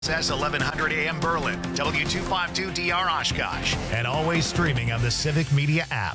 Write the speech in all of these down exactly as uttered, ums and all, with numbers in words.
Says eleven hundred A M Berlin, W two fifty-two D R Oshkosh, and always streaming on the Civic Media app.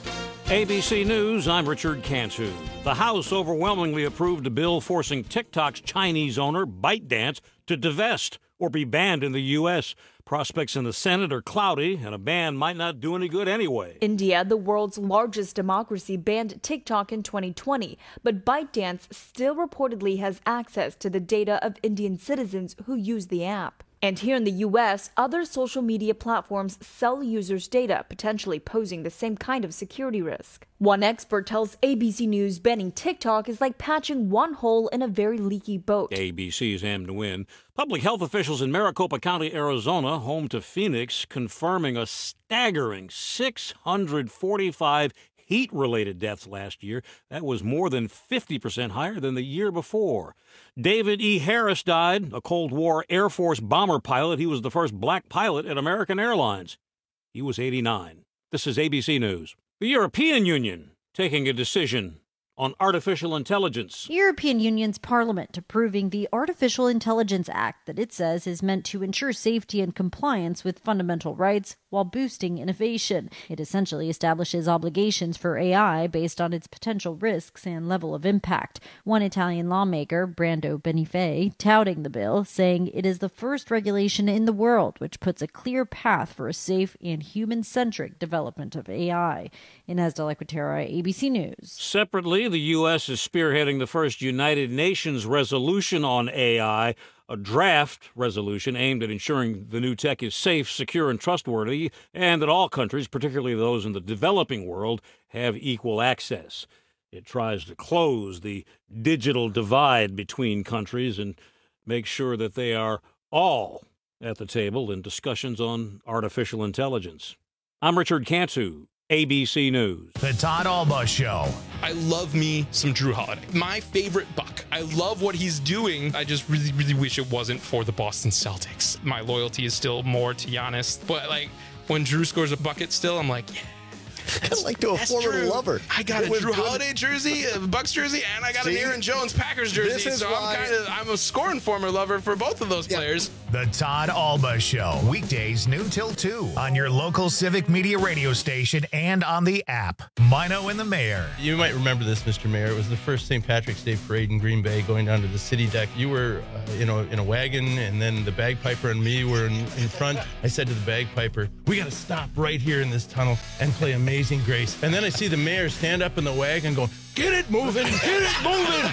A B C News, I'm Richard Cantu. The House overwhelmingly approved a bill forcing TikTok's Chinese owner, ByteDance, to divest or be banned in the U S Prospects in the Senate are cloudy, and a ban might not do any good anyway. India, the world's largest democracy, banned TikTok in twenty twenty, but ByteDance still reportedly has access to the data of Indian citizens who use the app. And here in the U S, other social media platforms sell users' data, potentially posing the same kind of security risk. One expert tells A B C News banning TikTok is like patching one hole in a very leaky boat. A B C's Am to Win. Public health officials in Maricopa County, Arizona, home to Phoenix, confirming a staggering six hundred forty-five heat-related deaths last year. That was more than fifty percent higher than the year before. David E. Harris died, a Cold War Air Force bomber pilot. He was the first black pilot at American Airlines. He was eighty-nine. This is A B C News. The European Union taking a decision on artificial intelligence. The European Union's Parliament approving the Artificial Intelligence Act that it says is meant to ensure safety and compliance with fundamental rights while boosting innovation. It essentially establishes obligations for A I based on its potential risks and level of impact. One Italian lawmaker, Brando Benifei, touting the bill, saying it is the first regulation in the world which puts a clear path for a safe and human-centric development of A I. Inez de la Quatera, A B C News. Separately, the U S is spearheading the first United Nations resolution on A I, a draft resolution aimed at ensuring the new tech is safe, secure, and trustworthy, and that all countries, particularly those in the developing world, have equal access. It tries to close the digital divide between countries and make sure that they are all at the table in discussions on artificial intelligence. I'm Richard Cantu, A B C News. The Todd Alba Show. I love me some Drew Holiday. My favorite Buck. I love what he's doing. I just really, really wish it wasn't for the Boston Celtics. My loyalty is still more to Giannis. But, like, when Drew scores a bucket still, I'm like, yeah. Kind of like to a former true. lover. I got It a was Drew good. Holiday jersey, a Bucks jersey, and I got See? an Aaron Jones Packers jersey. This is so why- I'm kind of I'm a scoring former lover for both of those Yeah. players. The Todd Alba Show. Weekdays noon till two on your local Civic Media radio station and on the app. Mino and the Mayor. You might remember this, Mister Mayor. It was the first Saint Patrick's Day parade in Green Bay, going down to the city deck. You were, uh, you know, in a wagon, and then the bagpiper and me were in, in front. I said to the bagpiper, "We got to stop right here in this tunnel and play Amazing Grace." And then I see the mayor stand up in the wagon, going, "Get it moving, get it moving."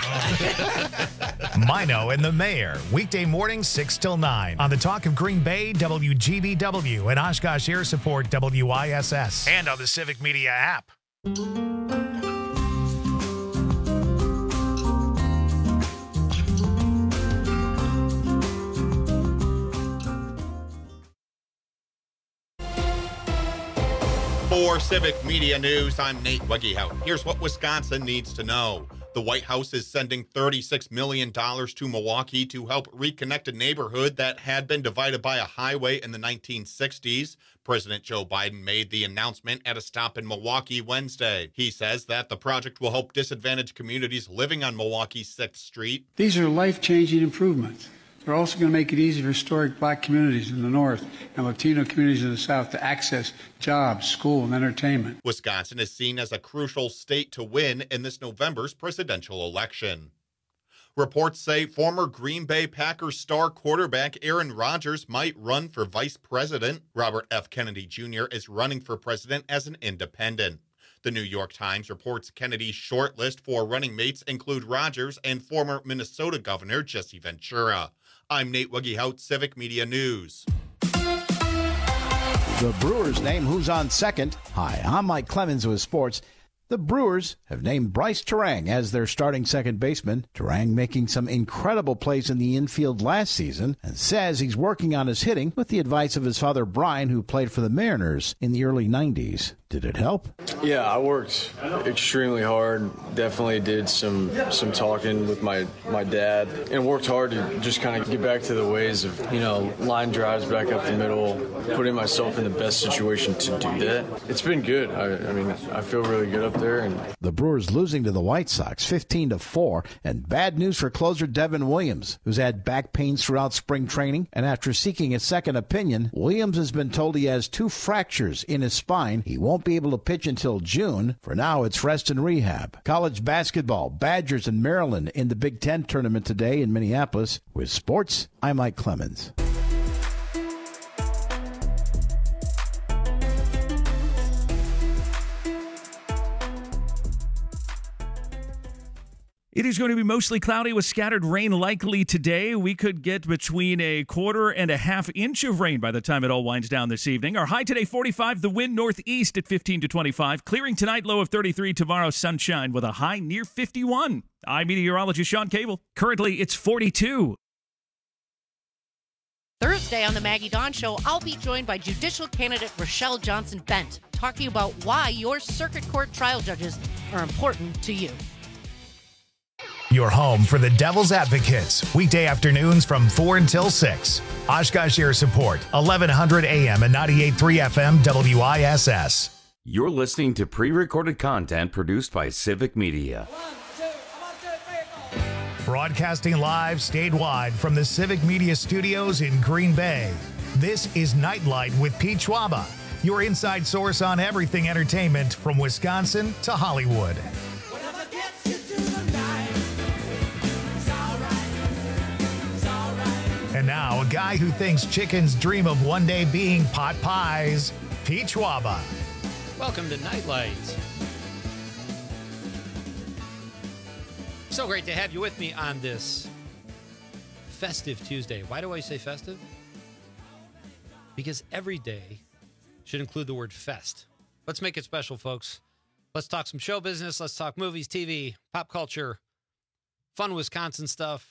Mino and the Mayor. Weekday mornings six till nine on the Talk of Green Bay, W G B W, and Oshkosh Air Support, W I S S, and on the Civic Media app. For Civic Media News, I'm Nate Weggehout. Here's what Wisconsin needs to know. The White House is sending thirty-six million dollars to Milwaukee to help reconnect a neighborhood that had been divided by a highway in the nineteen sixties. President Joe Biden made the announcement at a stop in Milwaukee Wednesday. He says that the project will help disadvantaged communities living on Milwaukee's sixth Street. These are life-changing improvements. They're also going to make it easy for historic black communities in the north and Latino communities in the south to access jobs, school, and entertainment. Wisconsin is seen as a crucial state to win in this November's presidential election. Reports say former Green Bay Packers star quarterback Aaron Rodgers might run for vice president. Robert F. Kennedy Junior is running for president as an independent. The New York Times reports Kennedy's short list for running mates include Rodgers and former Minnesota Governor Jesse Ventura. I'm Nate Weggehout, Civic Media News. The Brewers name who's on second. Hi, I'm Mike Clemens with sports. The Brewers have named Bryce Terang as their starting second baseman. Terang making some incredible plays in the infield last season and says he's working on his hitting with the advice of his father Brian, who played for the Mariners in the early nineties. Did it help? Yeah, I worked extremely hard. Definitely did some some talking with my, my dad and worked hard to just kind of get back to the ways of, you know, line drives back up the middle, putting myself in the best situation to do that. It's been good. I, I mean, I feel really good up there. And the Brewers losing to the White Sox fifteen to four, and bad news for closer Devin Williams, who's had back pains throughout spring training, and after seeking a second opinion, Williams has been told he has two fractures in his spine. He won't be able to pitch until June. For now, it's rest and rehab. College basketball, Badgers and Maryland in the Big Ten tournament today in Minneapolis. With sports, I'm Mike Clemens. It is going to be mostly cloudy with scattered rain likely today. We could get between a quarter and a half inch of rain by the time it all winds down this evening. Our high today, forty-five. The wind northeast at fifteen to twenty-five. Clearing tonight, low of thirty-three. Tomorrow, sunshine with a high near fifty-one. I'm meteorologist Sean Cable. Currently, it's forty-two. Thursday on the Maggie Dawn Show, I'll be joined by judicial candidate Rochelle Johnson-Bent, talking about why your circuit court trial judges are important to you. Your home for the Devil's Advocates, weekday afternoons from four until six. Oshkosh Air Support, eleven hundred A M and ninety-eight point three F M W I S S. You're listening to pre-recorded content produced by Civic Media. Broadcasting live statewide from the Civic Media Studios in Green Bay. This is Nightlight with Pete Schwaba, your inside source on everything entertainment from Wisconsin to Hollywood. And now, a guy who thinks chickens dream of one day being pot pies, Pete Schwaba. Welcome to Nightlight. So great to have you with me on this festive Tuesday. Why do I say festive? Because every day should include the word fest. Let's make it special, folks. Let's talk some show business. Let's talk movies, T V, pop culture, fun Wisconsin stuff.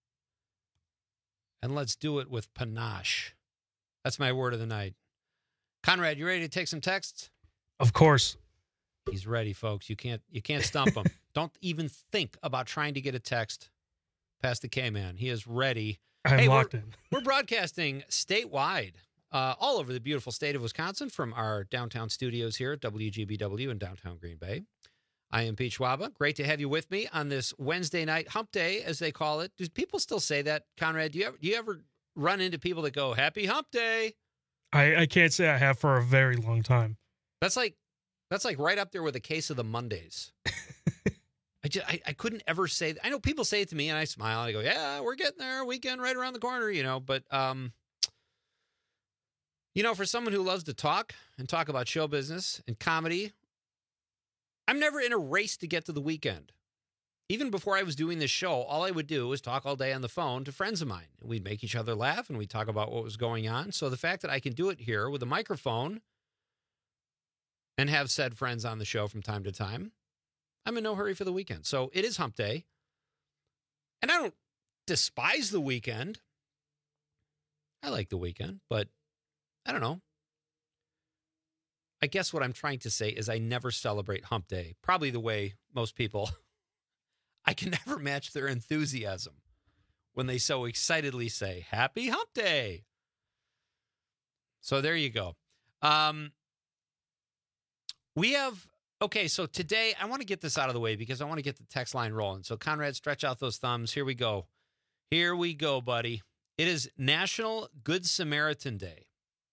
And let's do it with panache. That's my word of the night. Conrad, you ready to take some texts? Of course. He's ready, folks. You can't you can't stump him. Don't even think about trying to get a text past the K-Man. He is ready. I'm hey, locked we're, in. We're broadcasting statewide, uh, all over the beautiful state of Wisconsin from our downtown studios here at W G B W in downtown Green Bay. I am Pete Schwaba. Great to have you with me on this Wednesday night hump day, as they call it. Do people still say that, Conrad? Do you ever, do you ever run into people that go, happy hump day? I, I can't say I have for a very long time. That's like that's like right up there with a case of the Mondays. I, just, I I couldn't ever say that. I know people say it to me and I smile and I go, yeah, we're getting there. Weekend right around the corner, you know. But, um, you know, for someone who loves to talk and talk about show business and comedy, I'm never in a race to get to the weekend. Even before I was doing this show, all I would do was talk all day on the phone to friends of mine. We'd make each other laugh and we'd talk about what was going on. So the fact that I can do it here with a microphone and have said friends on the show from time to time, I'm in no hurry for the weekend. So it is hump day. And I don't despise the weekend. I like the weekend, but I don't know. I guess what I'm trying to say is I never celebrate hump day. Probably the way most people, I can never match their enthusiasm when they so excitedly say, happy hump day. So there you go. Um, we have, okay, so today I want to get this out of the way because I want to get the text line rolling. So Conrad, stretch out those thumbs. Here we go. Here we go, buddy. It is National Good Samaritan Day.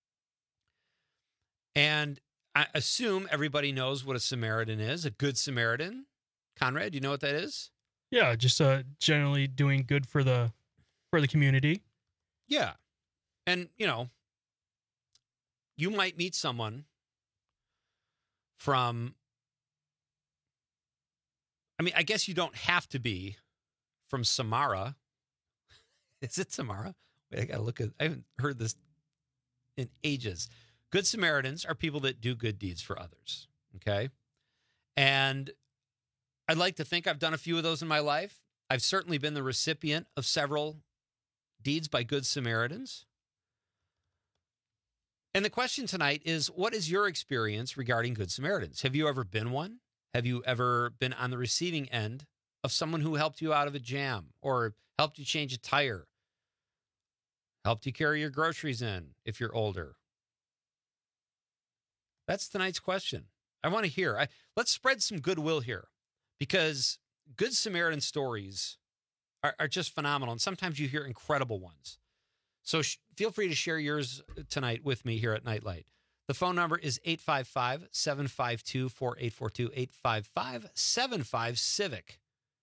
And I assume everybody knows what a Samaritan is, a good Samaritan. Conrad, do you know what that is? Yeah, just uh, generally doing good for the for the community. Yeah. And, you know, you might meet someone from, I mean, I guess you don't have to be from Samara. Is it Samara? Wait, I got to look at, I haven't heard this in ages. Good Samaritans are people that do good deeds for others, okay? And I'd like to think I've done a few of those in my life. I've certainly been the recipient of several deeds by Good Samaritans. And the question tonight is, what is your experience regarding Good Samaritans? Have you ever been one? Have you ever been on the receiving end of someone who helped you out of a jam or helped you change a tire, helped you carry your groceries in if you're older? That's tonight's question. I want to hear. I, let's spread some goodwill here, because Good Samaritan stories are, are just phenomenal. And sometimes you hear incredible ones. So sh- feel free to share yours tonight with me here at Nightlight. The phone number is eight five five, seven five two, four eight four two, eight five five, seven five, CIVIC.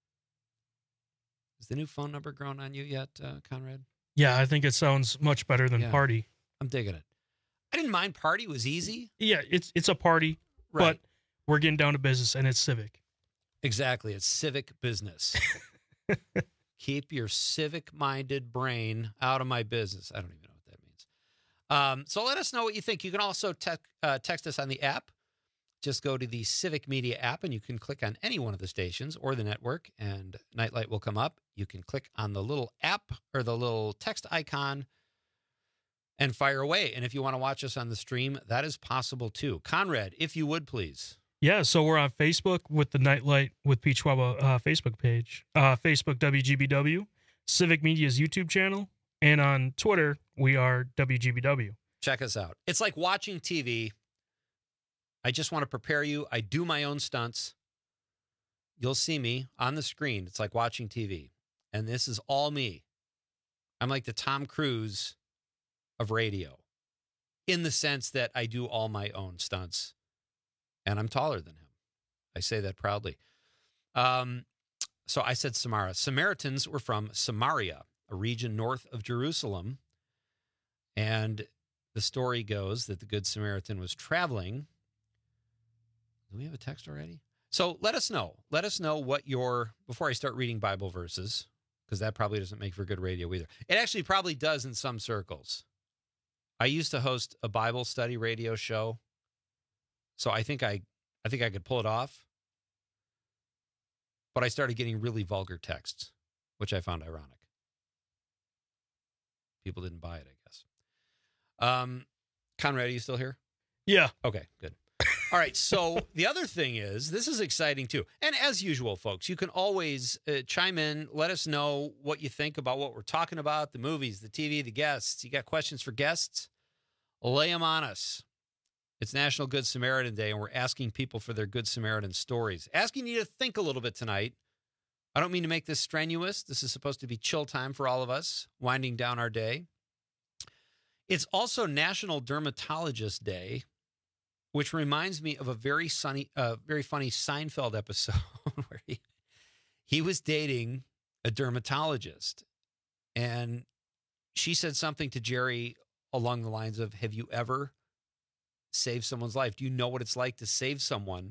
Is the new phone number grown on you yet, uh, Conrad? Yeah, I think it sounds much better than Yeah. party. I'm digging it. I didn't mind party. It was easy. Yeah, it's it's a party, Right. but we're getting down to business, and it's civic. Exactly. It's civic business. Keep your civic-minded brain out of my business. I don't even know what that means. Um, so let us know what you think. You can also te- uh, text us on the app. Just go to the Civic Media app, and you can click on any one of the stations or the network, and Nightlight will come up. You can click on the little app or the little text icon and fire away. And if you want to watch us on the stream, that is possible too. Conrad, if you would, please. Yeah, so we're on Facebook with the Nightlight with Pete Schwaba uh, Facebook page, uh, Facebook W G B W, Civic Media's YouTube channel, and on Twitter, we are W G B W. Check us out. It's like watching T V. I just want to prepare you. I do my own stunts. You'll see me on the screen. It's like watching T V. And this is all me. I'm like the Tom Cruise of radio, in the sense that I do all my own stunts. And I'm taller than him. I say that proudly. Um, so I said Samara. Samaritans were from Samaria, a region north of Jerusalem. And the story goes that the Good Samaritan was traveling. Do we have a text already? So let us know. Let us know what your, before I start reading Bible verses, because that probably doesn't make for good radio either. It actually probably does in some circles. I used to host a Bible study radio show. So I think I, I think I could pull it off, but I started getting really vulgar texts, which I found ironic. People didn't buy it, I guess. Um, Conrad, are you still here? Yeah. Okay, good. All right. So the other thing is, this is exciting too. And as usual, folks, you can always uh, chime in. Let us know what you think about what we're talking about, the movies, the T V, the guests. You got questions for guests? Lay them on us. It's National Good Samaritan Day, and we're asking people for their Good Samaritan stories. Asking you to think a little bit tonight. I don't mean to make this strenuous. This is supposed to be chill time for all of us, winding down our day. It's also National Dermatologist Day, which reminds me of a very sunny, uh, very funny Seinfeld episode where he, he was dating a dermatologist, and she said something to Jerry along the lines of, "Have you ever saved someone's life? Do you know what it's like to save someone,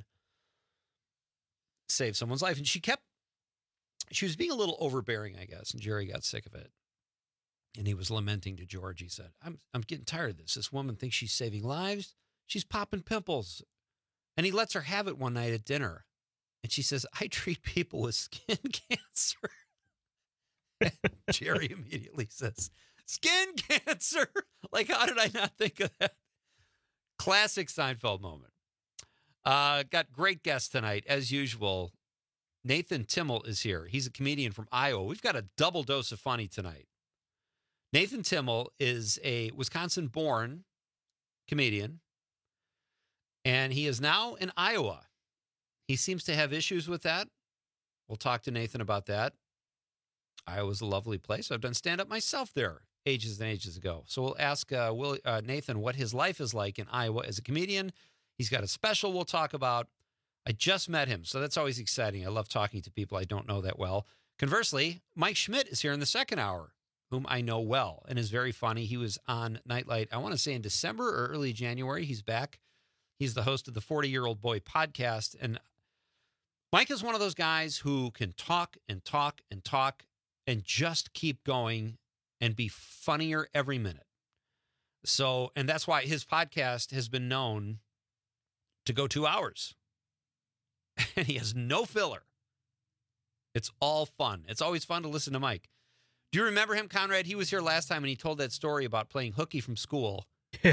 save someone's life?" And she kept, she was being a little overbearing, I guess, and Jerry got sick of it. And he was lamenting to George. He said, I'm, I'm getting tired of this. This woman thinks she's saving lives. She's popping pimples. And he lets her have it one night at dinner. And she says, "I treat people with skin cancer." And Jerry immediately says, "Skin cancer?" Like, how did I not think of that? Classic Seinfeld moment. Uh, got great guests tonight, as usual. Nathan Timmel is here. He's a comedian from Iowa. We've got a double dose of funny tonight. Nathan Timmel is a Wisconsin-born comedian, and he is now in Iowa. He seems to have issues with that. We'll talk to Nathan about that. Iowa's a lovely place. I've done stand-up myself there ages and ages ago. So we'll ask uh, Will, uh, Nathan what his life is like in Iowa as a comedian. He's got a special we'll talk about. I just met him, so that's always exciting. I love talking to people I don't know that well. Conversely, Mike Schmidt is here in the second hour, whom I know well and is very funny. He was on Nightlight, I want to say in December or early January. He's back. He's the host of the forty-Year-Old Boy podcast. And Mike is one of those guys who can talk and talk and talk and just keep going and be funnier every minute. So, and that's why his podcast has been known to go two hours. And he has no filler. It's all fun. It's always fun to listen to Mike. Do you remember him, Conrad? He was here last time and he told that story about playing hooky from school. Yeah.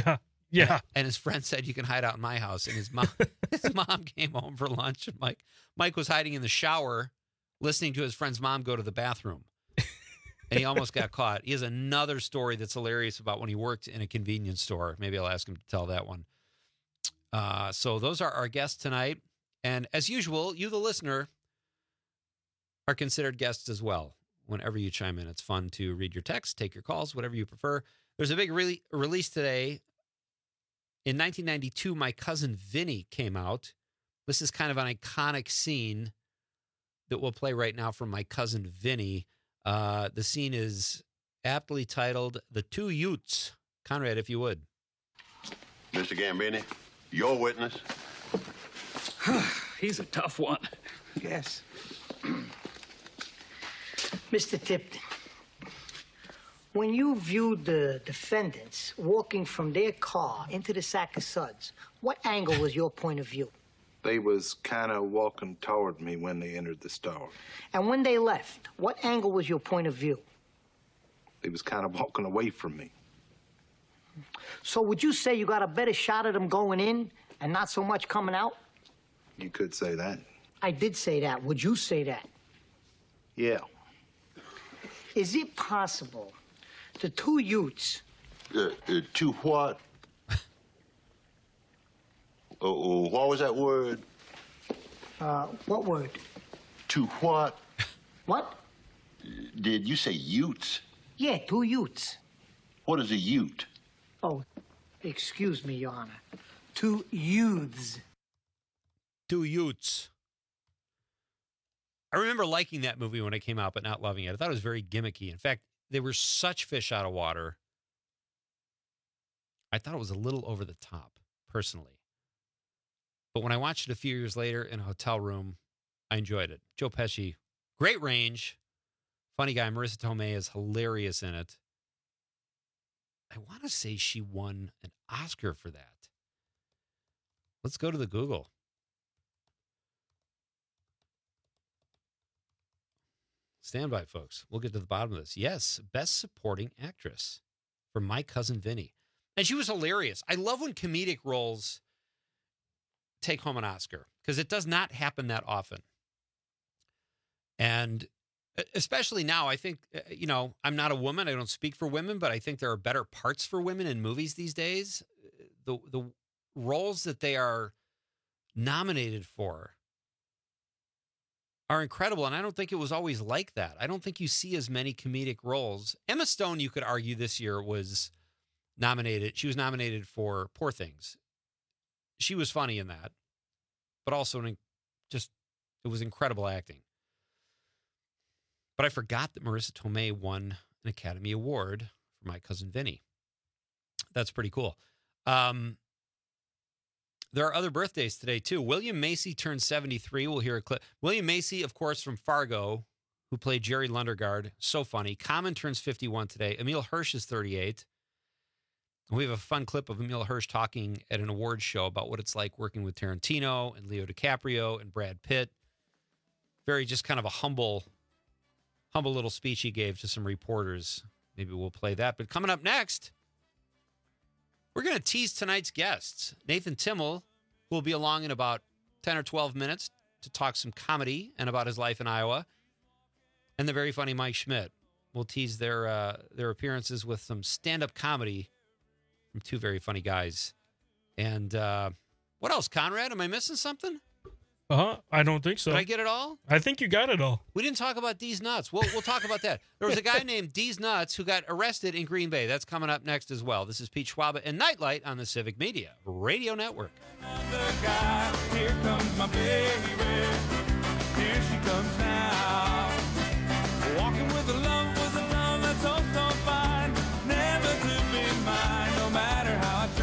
Yeah. And his friend said, you can hide out in my house. And his mom, his mom came home for lunch, and Mike, Mike was hiding in the shower, listening to his friend's mom go to the bathroom. And he almost got caught. He has another story that's hilarious about when he worked in a convenience store. Maybe I'll ask him to tell that one. Uh, so those are our guests tonight. And as usual, you, the listener, are considered guests as well. Whenever you chime in, it's fun to read your texts, take your calls, whatever you prefer. There's a big re- release today. In nineteen ninety-two, My Cousin Vinny came out. This is kind of an iconic scene that we'll play right now from My Cousin Vinny. Uh, the scene is aptly titled The Two Utes. Conrad, if you would. Mister Gambini, your witness. He's a tough one. Yes. Mister Tipton, when you viewed the defendants walking from their car into the sack of suds, what angle was your point of view? They was kind of walking toward me when they entered the store. And when they left, what angle was your point of view? They was kind of walking away from me. So would you say you got a better shot at them going in and not so much coming out? You could say that. I did say that. Would you say that? Yeah. Is it possible the two Utes... Uh, uh, two what? Oh, uh, what was that word? Uh, what word? To what? What? Did you say Utes? Yeah, two Utes. What is a Ute? Oh, excuse me, Your Honor. Two youths. Two Utes. I remember liking that movie when it came out, but not loving it. I thought it was very gimmicky. In fact, they were such fish out of water. I thought it was a little over the top, personally. But when I watched it a few years later in a hotel room, I enjoyed it. Joe Pesci, great range. Funny guy. Marissa Tomei is hilarious in it. I want to say she won an Oscar for that. Let's go to the Google. Stand by, folks. We'll get to the bottom of this. Yes, Best Supporting Actress for My Cousin Vinny. And she was hilarious. I love when comedic roles take home an Oscar because it does not happen that often. And especially now, I think, you know, I'm not a woman. I don't speak for women, but I think there are better parts for women in movies these days. The the roles that they are nominated for are incredible. And I don't think it was always like that. I don't think you see as many comedic roles. Emma Stone, you could argue this year was nominated. She was nominated for Poor Things. She was funny in that, but also just, it was incredible acting. But I forgot that Marissa Tomei won an Academy Award for My Cousin Vinny. That's pretty cool. Um, there are other birthdays today, too. William Macy turned seventy-three. We'll hear a clip. William Macy, of course, from Fargo, who played Jerry Lundegaard. So funny. Common turns fifty-one today. Emile Hirsch is thirty-eight. We have a fun clip of Emile Hirsch talking at an awards show about what it's like working with Tarantino and Leo DiCaprio and Brad Pitt. Very just kind of a humble, humble little speech he gave to some reporters. Maybe we'll play that. But coming up next, we're going to tease tonight's guests. Nathan Timmel, who will be along in about ten or twelve minutes to talk some comedy and about his life in Iowa. And the very funny Mike Schmidt. We'll tease their uh, their appearances with some stand-up comedy from two very funny guys. And uh, what else, Conrad? Am I missing something? Uh-huh. I don't think so. Did I get it all? I think you got it all. We didn't talk about D's Nuts. We'll, we'll talk about that. There was a guy named D's Nuts who got arrested in Green Bay. That's coming up next as well. This is Pete Schwaba and Nightlight on the Civic Media Radio Network. Guy, here comes my baby. Here she comes now. Walking with a love, with a love that's so, so fine. Never to be mine, no matter how I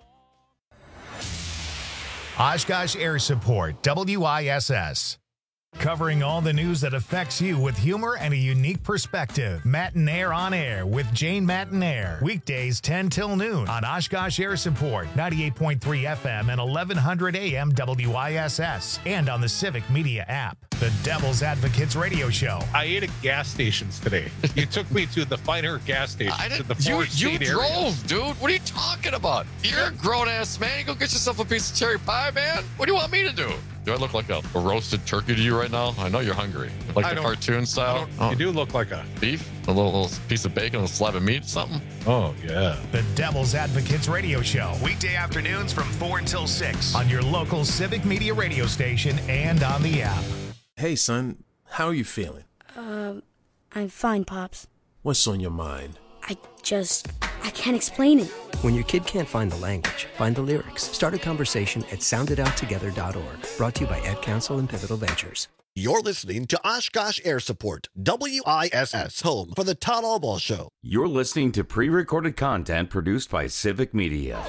try. Oshkosh Air Support, W I S S. Covering all the news that affects you with humor and a unique perspective. Matinaire on Air with Jane Matinaire. Weekdays ten till noon on Oshkosh Air Support, ninety-eight point three F M and eleven hundred A M W I S S. And on the Civic Media app. The Devil's Advocates Radio Show. I ate at gas stations today. You took me to the finer gas station. I to the didn't, you Forest you State drove, area. dude. What are you talking about? You're a grown-ass man. You go get yourself a piece of cherry pie, man. What do you want me to do? Do I look like a, a roasted turkey to you right now? I know you're hungry. Like I the don't- cartoon style? I don't- You do look like a... Beef? A little, little piece of bacon, a slab of meat, something? Oh, yeah. The Devil's Advocates Radio Show. Weekday afternoons from four until six on your local Civic Media radio station and on the app. Hey, son, how are you feeling? Um, I'm fine, Pops. What's on your mind? I just, I can't explain it. When your kid can't find the language, find the lyrics. Start a conversation at sound it out together dot org. Brought to you by Ad Council and Pivotal Ventures. You're listening to Oshkosh Air Support, W I S S, home for the Todd Albaugh Show. You're listening to pre-recorded content produced by Civic Media.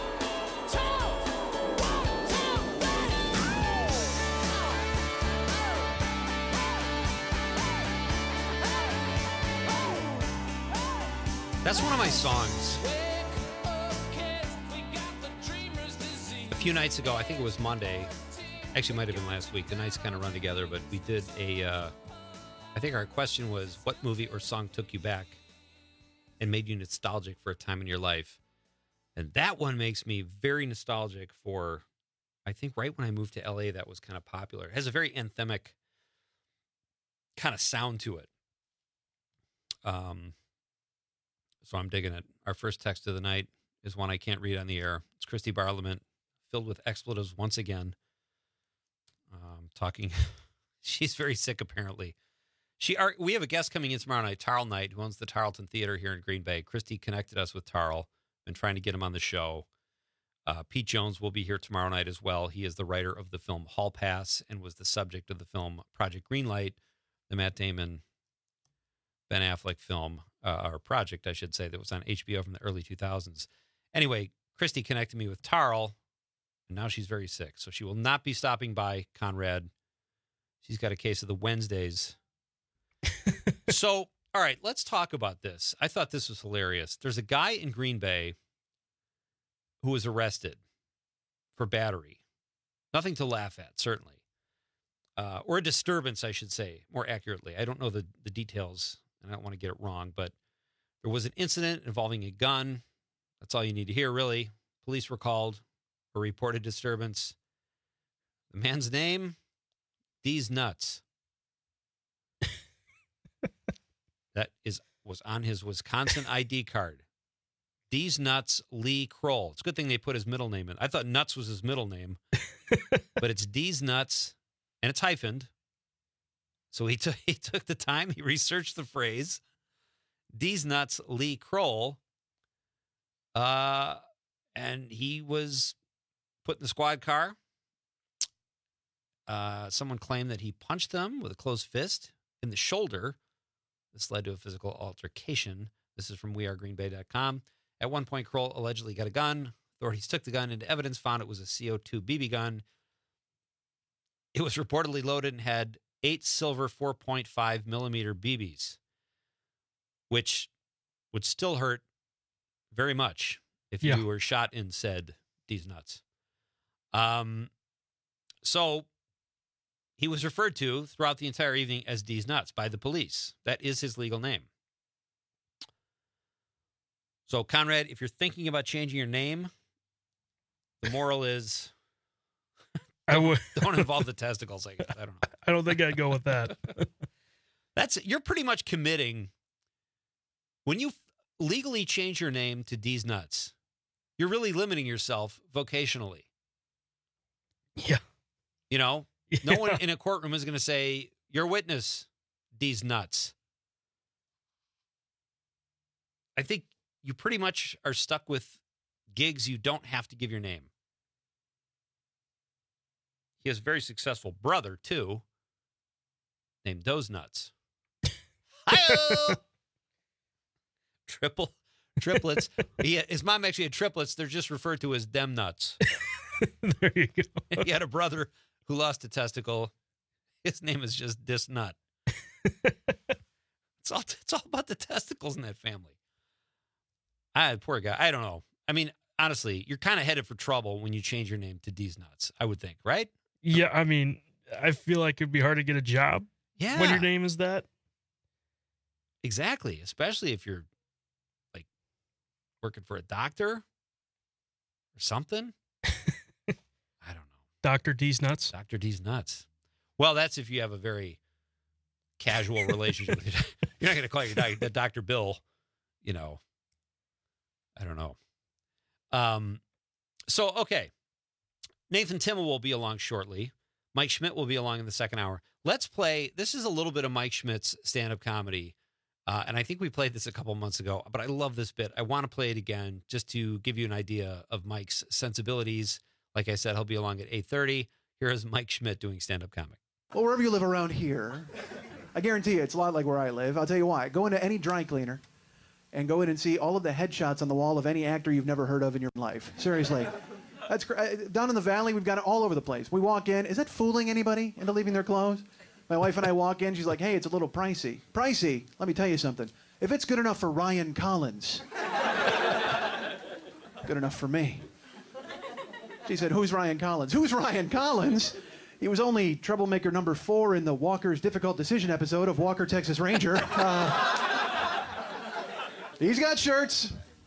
That's one of my songs. A few nights ago, I think it was Monday. Actually, it might have been last week. The nights kind of run together, but we did a. Uh, I think our question was, what movie or song took you back and made you nostalgic for a time in your life? And that one makes me very nostalgic for, I think, right when I moved to L A, that was kind of popular. It has a very anthemic kind of sound to it. Um. So I'm digging it. Our first text of the night is one I can't read on the air. It's Christy Barlament, filled with expletives once again. Um, talking, she's very sick apparently. She are, we have a guest coming in tomorrow night, Tarl Knight, who owns the Tarleton Theater here in Green Bay. Christy connected us with Tarl. Been trying to get him on the show. Uh, Pete Jones will be here tomorrow night as well. He is the writer of the film Hall Pass and was the subject of the film Project Greenlight, the Matt Damon, Ben Affleck film, uh, or project, I should say, that was on H B O from the early two thousands. Anyway, Christy connected me with Tarl, and now she's very sick, so she will not be stopping by, Conrad. She's got a case of the Wednesdays. So, all right, let's talk about this. I thought this was hilarious. There's a guy in Green Bay who was arrested for battery. Nothing to laugh at, certainly. Uh, or a disturbance, I should say, more accurately. I don't know the, the details, and I don't want to get it wrong, but there was an incident involving a gun. That's all you need to hear, really. Police were called for reported disturbance. The man's name, D's Nuts. That is was on his Wisconsin I D card. D's Nuts Lee Kroll. It's a good thing they put his middle name in. I thought Nuts was his middle name, but it's D's Nuts, and it's hyphened. So he took he took the time, he researched the phrase, D's Nuts Lee Kroll, uh, and he was put in the squad car. Uh, someone claimed that he punched them with a closed fist in the shoulder. This led to a physical altercation. This is from we are green bay dot com. At one point, Kroll allegedly got a gun. Authorities took the gun into evidence, found it was a C O two B B gun. It was reportedly loaded and had eight silver four point five millimeter B Bs, which would still hurt very much if Yeah. you were shot in said D's Nuts. Um, so he was referred to throughout the entire evening as D's Nuts by the police. That is his legal name. So, Conrad, if you're thinking about changing your name, the moral is I would don't involve the testicles, I guess. I don't know. I don't think I'd go with that. That's you're pretty much committing when you legally change your name to D's Nuts. You're really limiting yourself vocationally. Yeah. You know, no one in a courtroom is going to say, "Your witness, D's Nuts." I think you pretty much are stuck with gigs you don't have to give your name. He has a very successful brother, too, named Doze Nuts. Hi-oh! Triple, triplets. He, his mom actually had triplets. They're just referred to as dem nuts. There you go. He had a brother who lost a testicle. his name is just Dis Nut. It's all it's all about the testicles in that family. I poor guy. I don't know. I mean, honestly, you're kind of headed for trouble when you change your name to D's Nuts, I would think, right? Yeah, I mean, I feel like it'd be hard to get a job Yeah. when your name is that. Exactly, especially if you're like working for a doctor or something. I don't know. Doctor D's Nuts. Doctor D's Nuts. Well, that's if you have a very casual relationship with your You're not going to call your doc, Doctor Bill, you know. I don't know. Um, so, okay. Nathan Timmel will be along shortly. Mike Schmidt will be along in the second hour. Let's play. This is a little bit of Mike Schmidt's stand-up comedy. Uh, and I think we played this a couple months ago, but I love this bit. I want to play it again just to give you an idea of Mike's sensibilities. Like I said, he'll be along at eight thirty. Here is Mike Schmidt doing stand-up comedy. Well, wherever you live around here, I guarantee you it's a lot like where I live. I'll tell you why. Go into any dry cleaner and go in and see all of the headshots on the wall of any actor you've never heard of in your life. Seriously. That's cr- down in the valley, we've got it all over the place. We walk in. Is that fooling anybody into leaving their clothes? My wife and I walk in. She's like, hey, it's a little pricey. Pricey? Let me tell you something. If it's good enough for Ryan Collins, good enough for me. She said, who's Ryan Collins? Who's Ryan Collins? He was only troublemaker number four in the Walker's Difficult Decision episode of Walker, Texas Ranger. Uh, he's got shirts.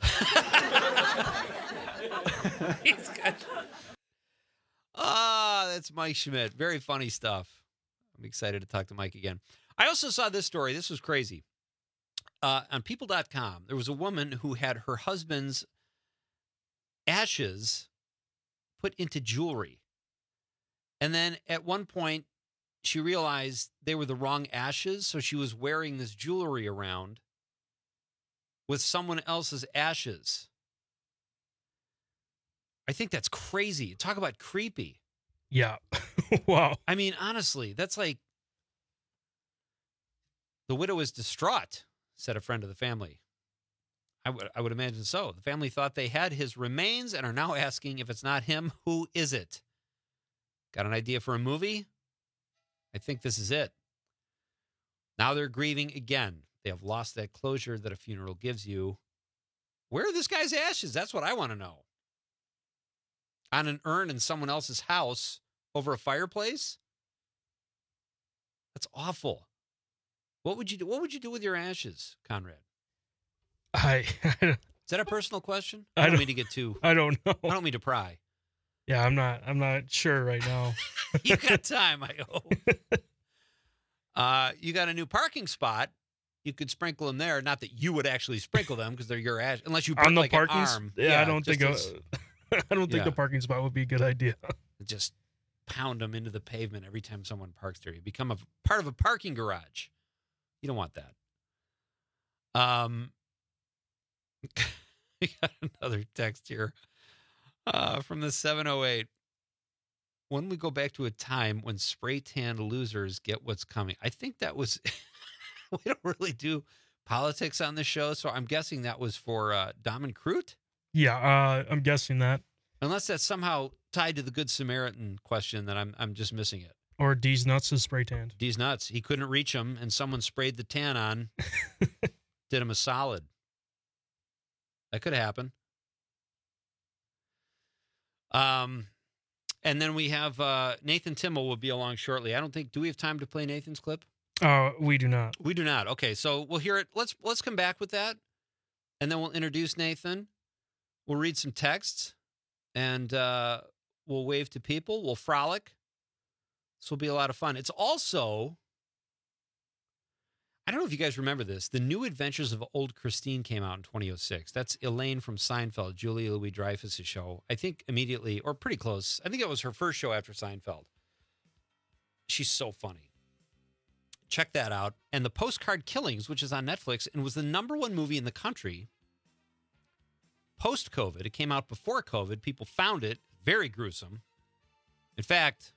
He's got... Ah, that's Mike Schmidt. Very funny stuff. I'm excited to talk to Mike again. I also saw this story. This was crazy. Uh, on people dot com, there was a woman who had her husband's ashes put into jewelry. And then at one point, she realized they were the wrong ashes, so she was wearing this jewelry around with someone else's ashes. I think that's crazy. Talk about creepy. Yeah. Wow. I mean, honestly, that's like the widow is distraught, said a friend of the family. I would I would imagine so. The family thought they had his remains and are now asking if it's not him, who is it? Got an idea for a movie? I think this is it. Now they're grieving again. They have lost that closure that a funeral gives you. Where are this guy's ashes? That's what I want to know. On an urn in someone else's house over a fireplace? That's awful. What would you do? What would you do with your ashes, Conrad? I, I Is that a personal question? I I don't, don't- mean to get too. I don't know. I don't mean to pry. Yeah, I'm not. I'm not sure right now. You got time, I hope. Uh, you got a new parking spot. You could sprinkle them there. Not that you would actually sprinkle them because they're your ash, unless you burn On the like parking, an s- arm. yeah, I don't just think. as- A, I don't think Yeah. the parking spot would be a good idea. just pound them into the pavement every time someone parks there. You become a part of a parking garage. You don't want that. Um, we got another text here uh, from the seven oh eight. When we go back to a time when spray tan losers get what's coming, I think that was. We don't really do politics on the show, so I'm guessing that was for uh, Dom and Crute. Yeah, uh, I'm guessing that. Unless that's somehow tied to the Good Samaritan question, that I'm I'm just missing it. Or D's nuts is spray tanned. D's nuts. He couldn't reach him, and someone sprayed the tan on, did him a solid. That could happen. Um, and then we have uh, Nathan Timmel will be along shortly. I don't think. Do we have time to play Nathan's clip? Uh, we do not. We do not. Okay, so we'll hear it. Let's let's come back with that, and then we'll introduce Nathan. We'll read some texts, and uh, we'll wave to people. We'll frolic. This will be a lot of fun. It's also, I don't know if you guys remember this. The New Adventures of Old Christine came out in twenty oh six. That's Elaine from Seinfeld, Julia Louis-Dreyfus' show. I think immediately, or pretty close. I think it was her first show after Seinfeld. She's so funny. Check that out. And The Postcard Killings, which is on Netflix and was the number one movie in the country post-COVID. It came out before COVID. People found it very gruesome. In fact,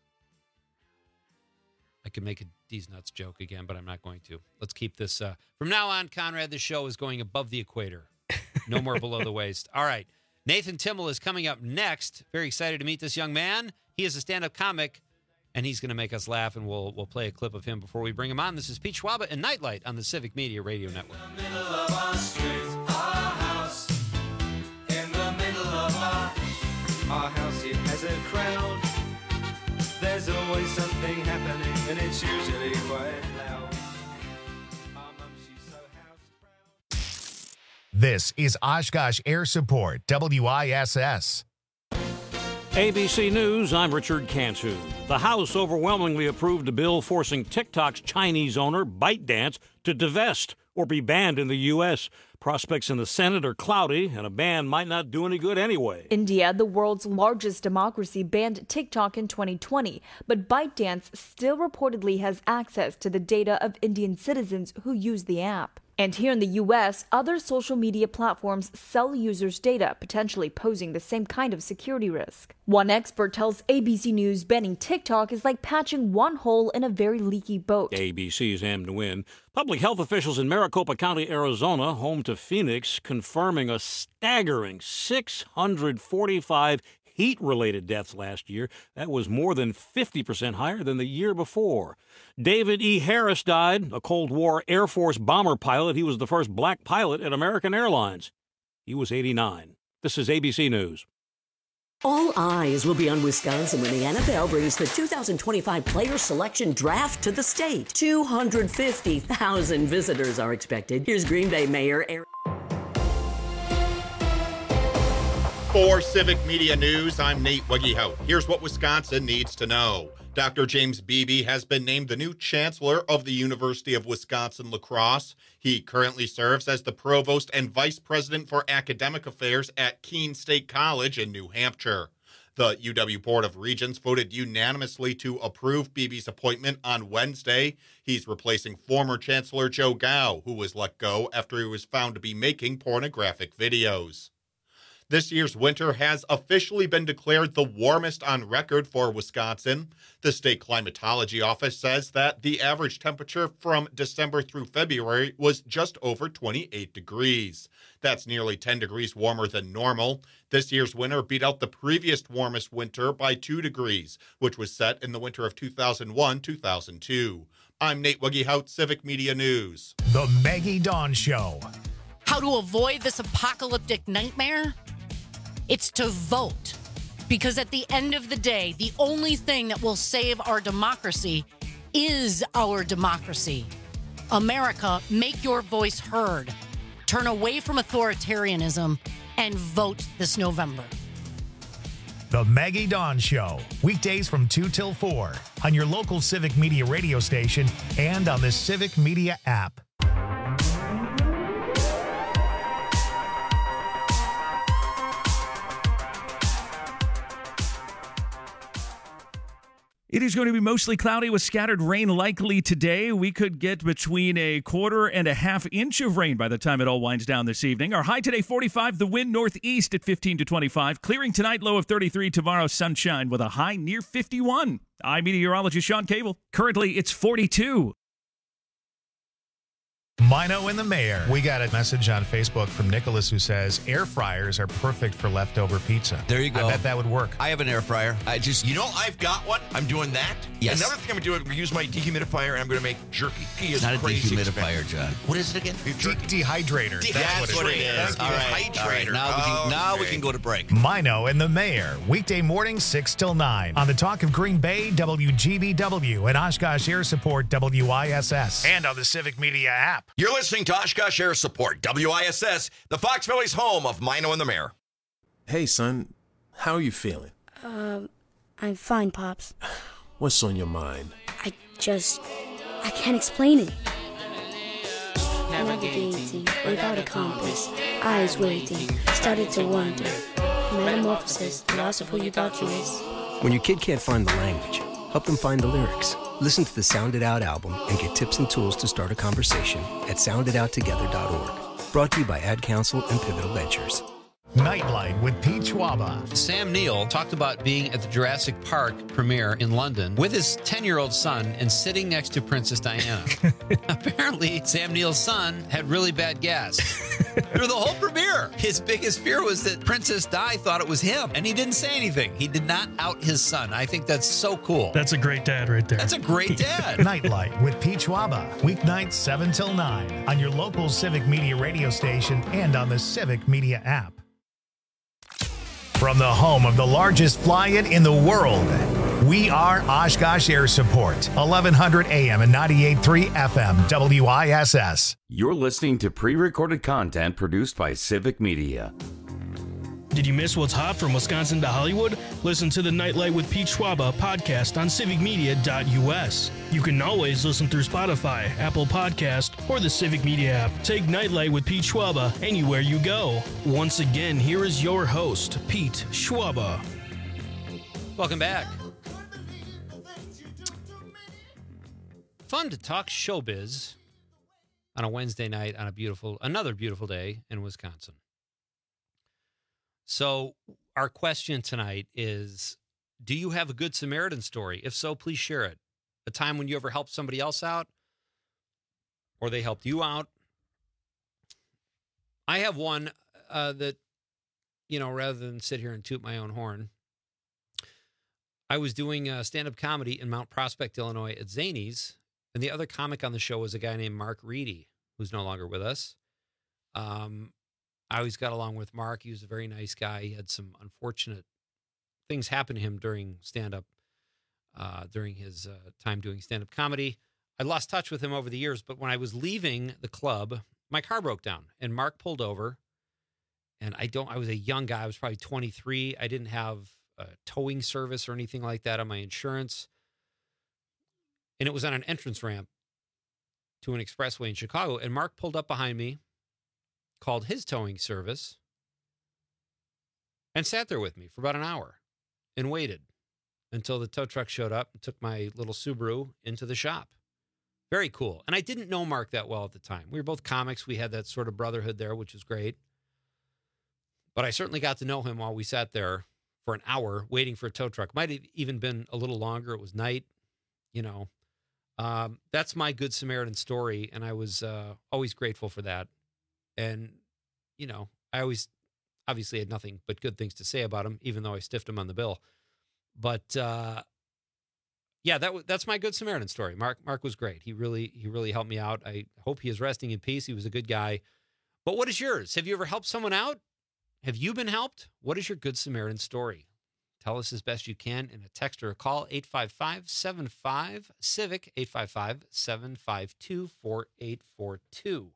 I could make a D's Nuts joke again, but I'm not going to. Let's keep this. Uh, from now on, Conrad, the show is going above the equator. No more below the waist. All right. Nathan Timmel is coming up next. Very excited to meet this young man. He is a stand-up comic. and he's going to make us laugh, and we'll we'll play a clip of him before we bring him on. This is Pete Schwaba and Nightlight on the Civic Media Radio Network. In the middle of our street, our house. In the middle of our, our house, it has a crowd. There's always something happening, and it's usually quite loud. Our mum, she's so house proud. This is Oshkosh Air Support, W I S S. A B C News, I'm Richard Cantu. The House overwhelmingly approved a bill forcing TikTok's Chinese owner, ByteDance, to divest or be banned in the U S. Prospects in the Senate are cloudy, and a ban might not do any good anyway. India, the world's largest democracy, banned TikTok in twenty twenty, but ByteDance still reportedly has access to the data of Indian citizens who use the app. And here in the U S, other social media platforms sell users' data, potentially posing the same kind of security risk. One expert tells A B C News banning TikTok is like patching one hole in a very leaky boat. A B C's Am Nguyen. Public health officials in Maricopa County, Arizona, home to Phoenix, confirming a staggering six hundred forty-five heat-related deaths last year. That was more than fifty percent higher than the year before. David E. Harris died, a Cold War Air Force bomber pilot. He was the first black pilot at American Airlines. He was eighty-nine. This is A B C News. All eyes will be on Wisconsin when the N F L brings the two thousand twenty-five player selection draft to the state. two hundred fifty thousand visitors are expected. Here's Green Bay Mayor Eric. For Civic Media News, I'm Nate Weggehout. Here's what Wisconsin needs to know. Doctor James Beebe has been named the new chancellor of the University of Wisconsin-La Crosse. He currently serves as the provost and vice president for academic affairs at Keene State College in New Hampshire. The U W Board of Regents voted unanimously to approve Beebe's appointment on Wednesday. He's replacing former Chancellor Joe Gao, who was let go after he was found to be making pornographic videos. This year's winter has officially been declared the warmest on record for Wisconsin. The state climatology office says that the average temperature from December through February was just over twenty-eight degrees. That's nearly ten degrees warmer than normal. This year's winter beat out the previous warmest winter by two degrees, which was set in the winter of two thousand one to two thousand two. I'm Nate Weggehout, Civic Media News. The Maggie Dawn Show. How to avoid this apocalyptic nightmare? It's to vote. Because at the end of the day, the only thing that will save our democracy is our democracy. America, make your voice heard. Turn away from authoritarianism and vote this November. The Maggie Dawn Show. Weekdays from two till four on your local Civic Media radio station and on the Civic Media app. It is going to be mostly cloudy with scattered rain likely today. We could get between a quarter and a half inch of rain by the time it all winds down this evening. Our high today, forty-five. The wind northeast at fifteen to twenty-five. Clearing tonight, low of thirty-three. Tomorrow, sunshine with a high near fifty-one. I'm meteorologist Sean Cable. Currently, it's forty-two. Mino and the Mayor. We got a message on Facebook from Nicholas who says air fryers are perfect for leftover pizza. There you go. I bet that would work. I have an air fryer. I just, You know, I've got one. I'm doing that. Yes. Another thing I'm going to do is use my dehumidifier, and I'm going to make jerky. He is not a crazy dehumidifier, expensive. John. What is it again? De- dehydrator. De- That's, that's what what it it is. is. All right. All right. Now, we can, now we can go to break. Mino and the Mayor. Weekday morning, six till nine. On the Talk of Green Bay, W G B W, and Oshkosh Air Support, W I S S. And on the Civic Media app. You're listening to Oshkosh Air Support, W I S S, the Fox Valley's home of Mino and the Mayor. Hey, son, how are you feeling? Um, I'm fine, Pops. What's on your mind? I just... I can't explain it. Navigating without a compass, eyes waiting, started to wonder. Metamorphosis, the loss of who you thought you was. When your kid can't find the language, help them find the lyrics. Listen to the Sound It Out album and get tips and tools to start a conversation at sound it out together dot org. Brought to you by Ad Council and Pivotal Ventures. Nightlight with Pete Schwaba. Sam Neill talked about being at the Jurassic Park premiere in London with his ten-year-old son and sitting next to Princess Diana. Apparently, Sam Neill's son had really bad gas. Through the whole premiere, his biggest fear was that Princess Di thought it was him, and he didn't say anything. He did not out his son. I think that's so cool. That's a great dad right there. That's a great dad. Nightlight with Pete Schwaba, weeknights seven till nine on your local Civic Media radio station and on the Civic Media app. From the home of the largest fly-in in the world, we are Oshkosh Air Support, eleven hundred A M and ninety-eight point three F M, W I S S. You're listening to pre-recorded content produced by Civic Media. Did you miss what's hot from Wisconsin to Hollywood? Listen to the Nightlight with Pete Schwaba podcast on civic media dot U S. You can always listen through Spotify, Apple Podcast, or the Civic Media app. Take Nightlight with Pete Schwaba anywhere you go. Once again, here is your host, Pete Schwaba. Welcome back. Fun to talk showbiz on a Wednesday night on a beautiful, another beautiful day in Wisconsin. So our question tonight is, do you have a good Samaritan story? If so, please share it. A time when you ever helped somebody else out or they helped you out. I have one uh, that, you know, rather than sit here and toot my own horn, I was doing uh, stand-up comedy in Mount Prospect, Illinois at Zanies, and the other comic on the show was a guy named Mark Reedy, who's no longer with us. Um, I always got along with Mark. He was a very nice guy. He had some unfortunate things happen to him during stand-up, uh, during his uh, time doing stand-up comedy. I lost touch with him over the years, but when I was leaving the club, my car broke down, and Mark pulled over, and I don't, I was a young guy. I was probably twenty-three. I didn't have a towing service or anything like that on my insurance, and it was on an entrance ramp to an expressway in Chicago, and Mark pulled up behind me, called his towing service, and sat there with me for about an hour and waited until the tow truck showed up and took my little Subaru into the shop. Very cool. And I didn't know Mark that well at the time. We were both comics. We had that sort of brotherhood there, which was great. But I certainly got to know him while we sat there for an hour waiting for a tow truck. Might have even been a little longer. It was night, you know. Um, that's my Good Samaritan story, and I was uh, always grateful for that. And, you know, I always obviously had nothing but good things to say about him, even though I stiffed him on the bill. But, uh, yeah, that w- that's my Good Samaritan story. Mark Mark was great. He really he really helped me out. I hope he is resting in peace. He was a good guy. But what is yours? Have you ever helped someone out? Have you been helped? What is your Good Samaritan story? Tell us as best you can in a text or a call, eight five five, seven five, CIVIC, eight five five, seven five two, four eight four two.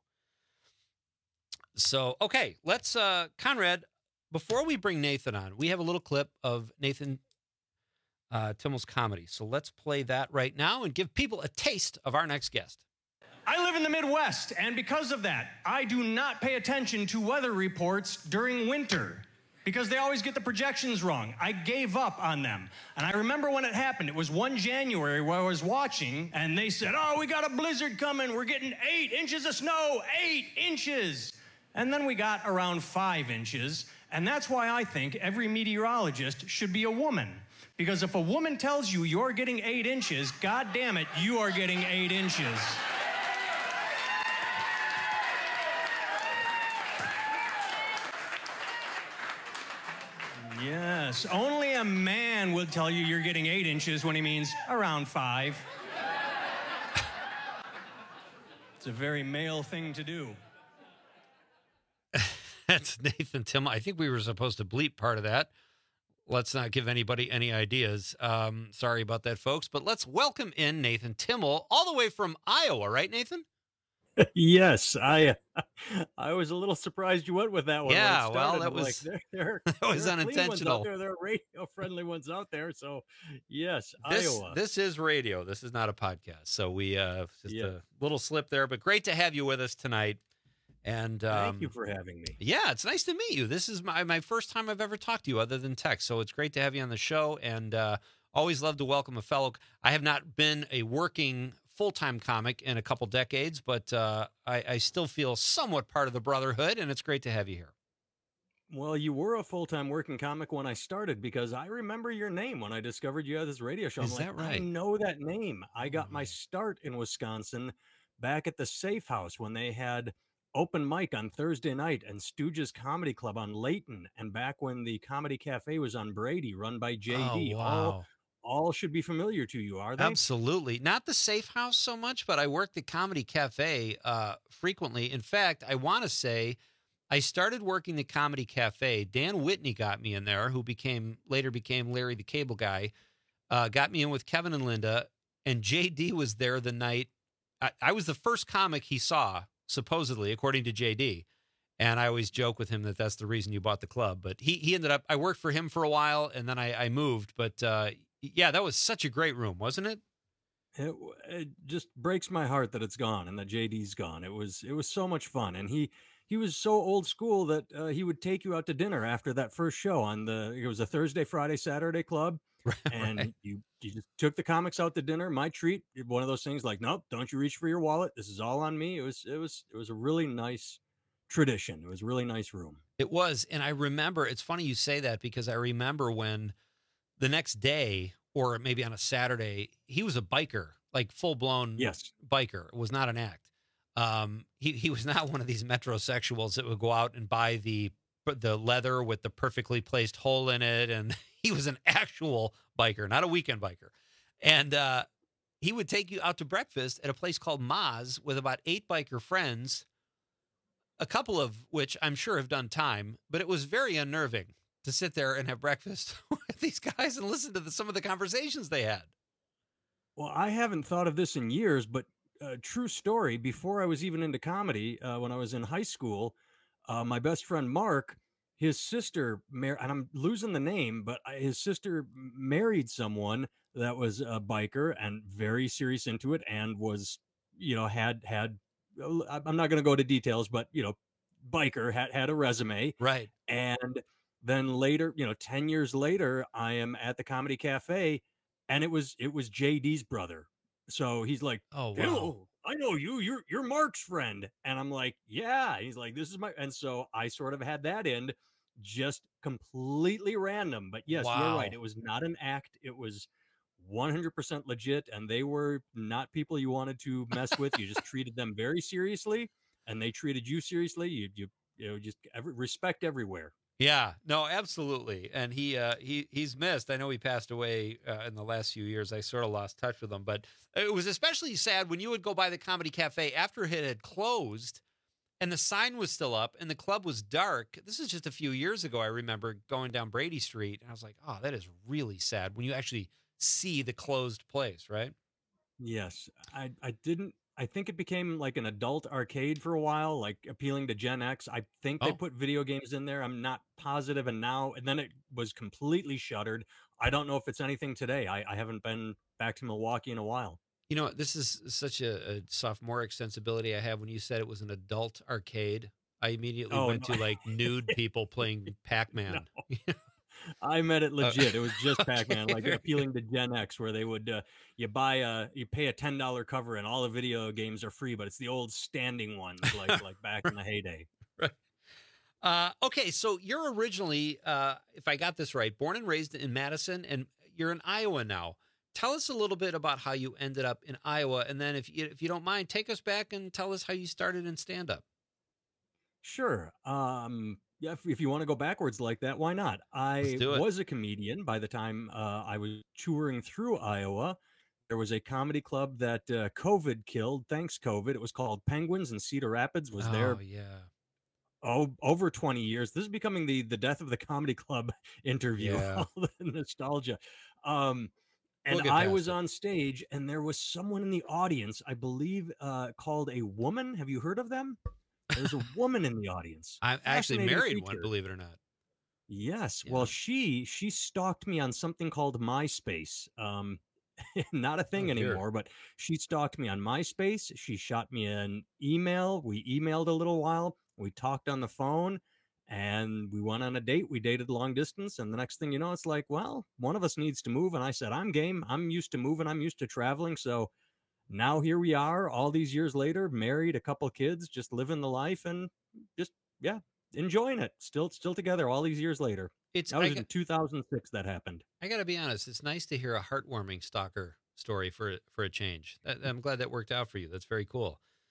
So, okay, let's, uh, Conrad, before we bring Nathan on, we have a little clip of Nathan uh, Timmel's comedy. So let's play that right now and give people a taste of our next guest. I live in the Midwest, and because of that, I do not pay attention to weather reports during winter because they always get the projections wrong. I gave up on them. And I remember when it happened. It was one January where I was watching, and they said, oh, we got a blizzard coming. We're getting eight inches of snow, eight inches. And then we got around five inches, and that's why I think every meteorologist should be a woman. Because if a woman tells you you're getting eight inches, God damn it, you are getting eight inches. Yes, only a man would tell you you're getting eight inches when he means around five. It's a very male thing to do. That's Nathan Timmel. I think we were supposed to bleep part of that. Let's not give anybody any ideas. Um, sorry about that, folks. But let's welcome in Nathan Timmel, all the way from Iowa, right, Nathan? Yes, I I was a little surprised you went with that one. Yeah, when it well, started. that I'm was like, there, there, that was there are clean ones unintentional. out there, there are radio-friendly ones out there. So, yes, This, Iowa. this is radio. This is not a podcast. So we uh, just Yeah. a little slip there, but great to have you with us tonight. And um, Thank you for having me. Yeah, it's nice to meet you. This is my, my first time I've ever talked to you other than text. So it's great to have you on the show, and uh, always love to welcome a fellow. I have not been a working full-time comic in a couple decades, but uh, I, I still feel somewhat part of the brotherhood, and it's great to have you here. Well, you were a full-time working comic when I started because I remember your name when I discovered you had this radio show. I'm Is like, that right? I know that name. I got my start in Wisconsin back at the Safe House when they had open mic on Thursday night and Stooges Comedy Club on Layton, and back when the Comedy Cafe was on Brady, run by J D. Oh, wow. All, all should be familiar to you, are they? Absolutely. Not the Safe House so much, but I worked at Comedy Cafe uh, frequently. In fact, I want to say I started working the Comedy Cafe. Dan Whitney got me in there, who became later became Larry the Cable Guy, uh, got me in with Kevin and Linda, and J D was there the night. I, I was the first comic he saw, supposedly, according to J D. And I always joke with him that that's the reason you bought the club. But he he ended up, I worked for him for a while, and then I, I moved. But uh, yeah, that was such a great room, wasn't it? It, it just breaks my heart that it's gone and that J D's gone. It was it was so much fun, and he he was so old school that uh, he would take you out to dinner after that first show on the. It was a Thursday, Friday, Saturday club, and Right. you you just took the comics out to dinner. My treat, one of those things like, nope, don't you reach for your wallet. This is all on me. It was it was it was a really nice tradition. It was a really nice room. It was. And I remember, it's funny you say that because I remember when the next day, or maybe on a Saturday, he was a biker, like full blown Yes. biker. It was not an act. Um, he, he was not one of these metrosexuals that would go out and buy the the leather with the perfectly placed hole in it. And he was an actual biker, not a weekend biker. And uh, he would take you out to breakfast at a place called Maz with about eight biker friends, a couple of which I'm sure have done time, but it was very unnerving to sit there and have breakfast with these guys and listen to the, some of the conversations they had. Well, I haven't thought of this in years, but uh, true story. Before I was even into comedy, uh, when I was in high school, uh, my best friend Mark, his sister, mar- and I'm losing the name, but I- his sister married someone that was a biker and very serious into it, and was, you know, had had. I'm not going to go to details, but you know, biker had had a resume, right? And then later, you know, ten years later, I am at the Comedy Cafe, and it was it was J D's brother. So he's like, "Oh, "Ew, wow. I know you. You're you're Mark's friend." And I'm like, "Yeah." He's like, "This is my." And so I sort of had that end, just completely random. But yes, you're Wow. right. It was not an act. It was one hundred percent legit, and they were not people you wanted to mess with. You just treated them very seriously, and they treated you seriously. You you you know, just every, respect everywhere. Yeah, no, absolutely. And he uh, he he's missed. I know he passed away uh, in the last few years. I sort of lost touch with him, but it was especially sad when you would go by the Comedy Cafe after it had closed and the sign was still up and the club was dark. This is just a few years ago. I remember going down Brady Street and I was like, "Oh, that is really sad." When you actually see the closed place, right? Yes, I I didn't. I think it became like an adult arcade for a while, like appealing to Gen X. I think they Oh. put video games in there. I'm not positive. And now, and then it was completely shuttered. I don't know if it's anything today. I, I haven't been back to Milwaukee in a while. You know, this is such a, a sophomoric sensibility I have. When you said it was an adult arcade, I immediately Oh, went no. to like nude people playing Pac-Man. I meant it legit. It was just okay, Pac-Man, like very appealing to Gen X, where they would uh, you buy a you pay a ten dollar cover and all the video games are free, but it's the old standing ones, like like back in the heyday. Uh, okay, so you're originally, uh, if I got this right, born and raised in Madison, and you're in Iowa now. Tell us a little bit about how you ended up in Iowa, and then if you, if you don't mind, take us back and tell us how you started in stand-up. Sure. Um, yeah, if, if you want to go backwards like that, why not? I do it. was a comedian by the time uh, I was touring through Iowa. There was a comedy club that uh, COVID killed. Thanks, COVID. It was called Penguins in Cedar Rapids. Was there Oh, yeah. oh over twenty years. This is becoming the the death of the comedy club interview. Yeah. All the nostalgia. Um, and We'll get I past was it. on stage, and there was someone in the audience, I believe, uh, called a woman. Have you heard of them? There's a woman in the audience. I actually Fascinating married one, creature. believe it or not. Yes. Well, she she stalked me on something called MySpace. Um, not a thing Oh, dear. anymore, but she stalked me on MySpace. She shot me an email. We emailed a little while. We talked on the phone, and we went on a date. We dated long distance, and the next thing you know, it's like, well, one of us needs to move. And I said, I'm game. I'm used to moving. I'm used to traveling. So now here we are, all these years later, married, a couple kids, just living the life, and just yeah, enjoying it. Still, still together all these years later. It's That was I, in two thousand six that happened. I got to be honest. It's nice to hear a heartwarming stalker story for for a change. That, I'm glad that worked out for you. That's very cool.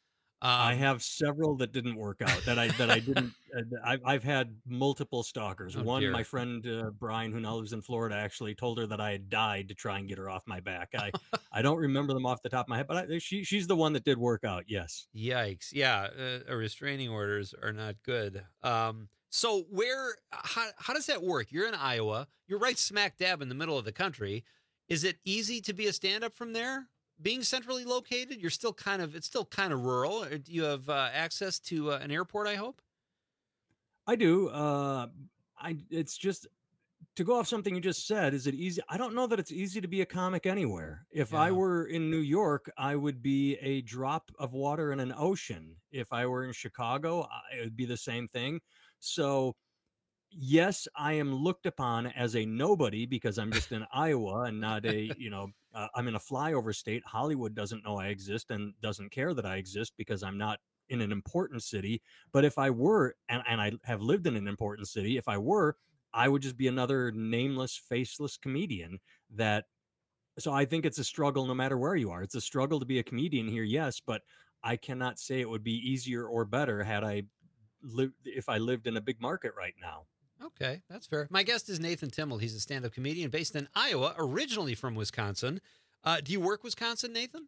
I have several that didn't work out. That I that I didn't. Uh, I've I've had multiple stalkers. Oh, One, dear. my friend uh, Brian, who now lives in Florida, actually told her that I had died to try and get her off my back. I I don't remember them off the top of my head, but I, she she's the one that did work out. Yes. Yikes! Yeah, uh, restraining orders are not good. Um, so where how how does that work? You're in Iowa. You're right smack dab in the middle of the country. Is it easy to be a stand-up from there? Being centrally located, you're still kind of it's still kind of rural. Do you have uh, access to uh, an airport? I hope. I do. Uh, I it's just to go off something you just said. Is it easy? I don't know that it's easy to be a comic anywhere. If I were in New York, I would be a drop of water in an ocean. If I were in Chicago, I- it would be the same thing. So, yes, I am looked upon as a nobody because I'm just in Iowa and not a, you know, uh, I'm in a flyover state. Hollywood doesn't know I exist and doesn't care that I exist because I'm not in an important city. But if I were, and, and I have lived in an important city, if I were, I would just be another nameless, faceless comedian that. So I think it's a struggle no matter where you are. It's a struggle to be a comedian here, yes, but I cannot say it would be easier or better had I lived if I lived in a big market right now. Okay, that's fair. My guest is Nathan Timmel. He's a stand-up comedian based in Iowa, originally from Wisconsin. Uh, do you work Wisconsin, Nathan?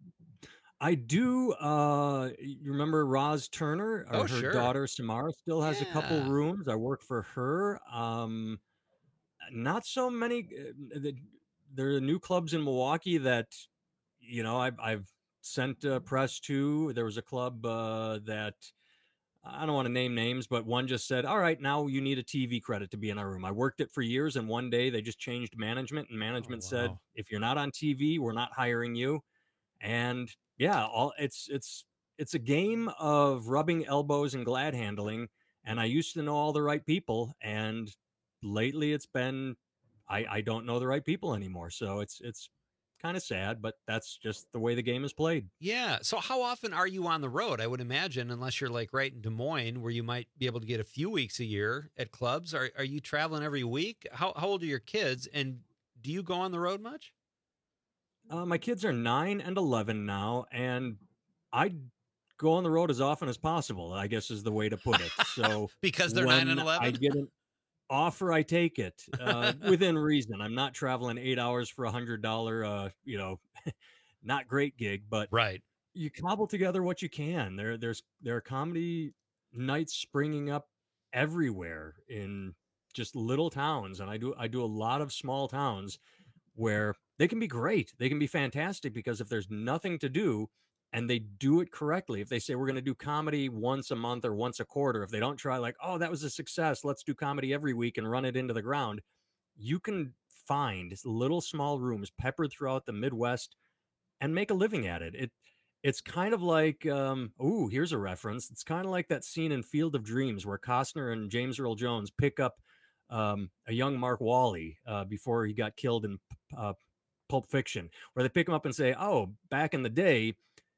I do. Uh, you remember Roz Turner? Or Oh, her sure. daughter Samara still has a couple Yeah. rooms. I work for her. Um, not so many. Uh, the, there are new clubs in Milwaukee that, you know, I've, I've sent uh, press to. There was a club uh, that I don't want to name names, but one just said, all right, now you need a T V credit to be in our room. I worked it for years, and one day they just changed management, and management said, wow. if you're not on T V, we're not hiring you. And yeah, all it's it's it's a game of rubbing elbows and glad handling. And I used to know all the right people, and lately it's been I, I don't know the right people anymore. So it's it's kind of sad, but that's just the way the game is played. Yeah. So how often are you on the road? I would imagine, unless you're like right in Des Moines, where you might be able to get a few weeks a year at clubs. Are are you traveling every week? How how old are your kids? And do you go on the road much? Uh, my kids are nine and eleven now, and I go on the road as often as possible, I guess is the way to put it. So Because they're nine and when I eleven? get an offer, I take it uh, within reason. I'm not traveling eight hours for a hundred dollar, uh, you know, not great gig, but right. You cobble together what you can. There, there's there are comedy nights springing up everywhere in just little towns, and I do I do a lot of small towns where they can be great. They can be fantastic because if there's nothing to do and they do it correctly, if they say we're going to do comedy once a month or once a quarter, if they don't try like, oh, that was a success, let's do comedy every week and run it into the ground, you can find little small rooms peppered throughout the Midwest and make a living at it. It it's kind of like, um, oh, here's a reference. It's kind of like that scene in Field of Dreams where Costner and James Earl Jones pick up um, a young Mark Wally uh, before he got killed in uh, Pulp Fiction, where they pick him up and say, oh, back in the day,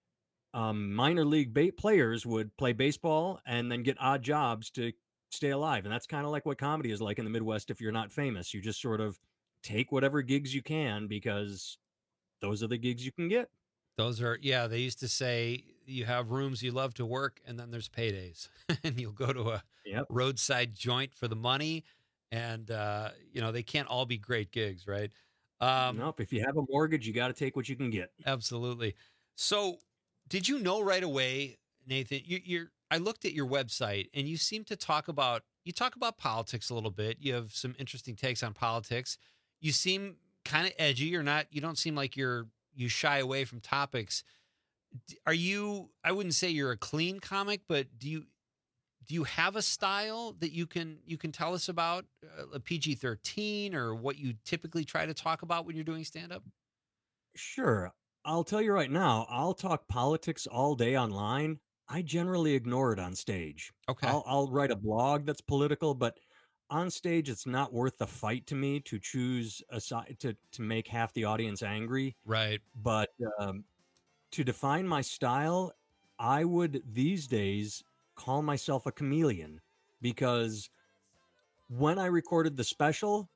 um, minor league ba- players would play baseball and then get odd jobs to stay alive. And that's kind of like what comedy is like in the Midwest. If you're not famous, you just sort of take whatever gigs you can because those are the gigs you can get. Those are, yeah, they used to say you have rooms you love to work, and then there's paydays. And you'll go to a Yep. roadside joint for the money. And, uh, you know, they can't all be great gigs, right? Um, nope. If you have a mortgage, you got to take what you can get. Absolutely. So, did you know right away, Nathan? You, you're. I looked at your website, and you seem to talk about you talk about politics a little bit. You have some interesting takes on politics. You seem kind of edgy. You're not. You don't seem like you're. You shy away from topics. D- Are you? I wouldn't say you're a clean comic, but do you? Do you have a style that you can you can tell us about, uh, a P G thirteen, or what you typically try to talk about when you're doing stand up? Sure. I'll tell you right now, I'll talk politics all day online. I generally ignore it on stage. Okay. I'll, I'll write a blog that's political, but on stage, it's not worth the fight to me to choose a side to, to make half the audience angry. Right. But um, to define my style, I would these days call myself a chameleon because when I recorded the special,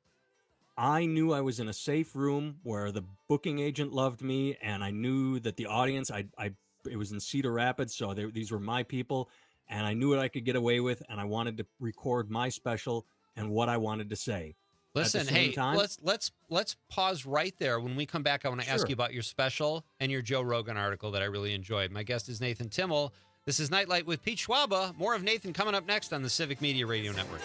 I knew I was in a safe room where the booking agent loved me, and I knew that the audience, I, I it was in Cedar Rapids, so they, these were my people, and I knew what I could get away with, and I wanted to record my special and what I wanted to say. Listen, hey, time, let's let's let's pause right there. When we come back, I want to sure. ask you about your special and your Joe Rogan article that I really enjoyed. My guest is Nathan Timmel. This is Nightlight with Pete Schwaba. More of Nathan coming up next on the Civic Media Radio Network.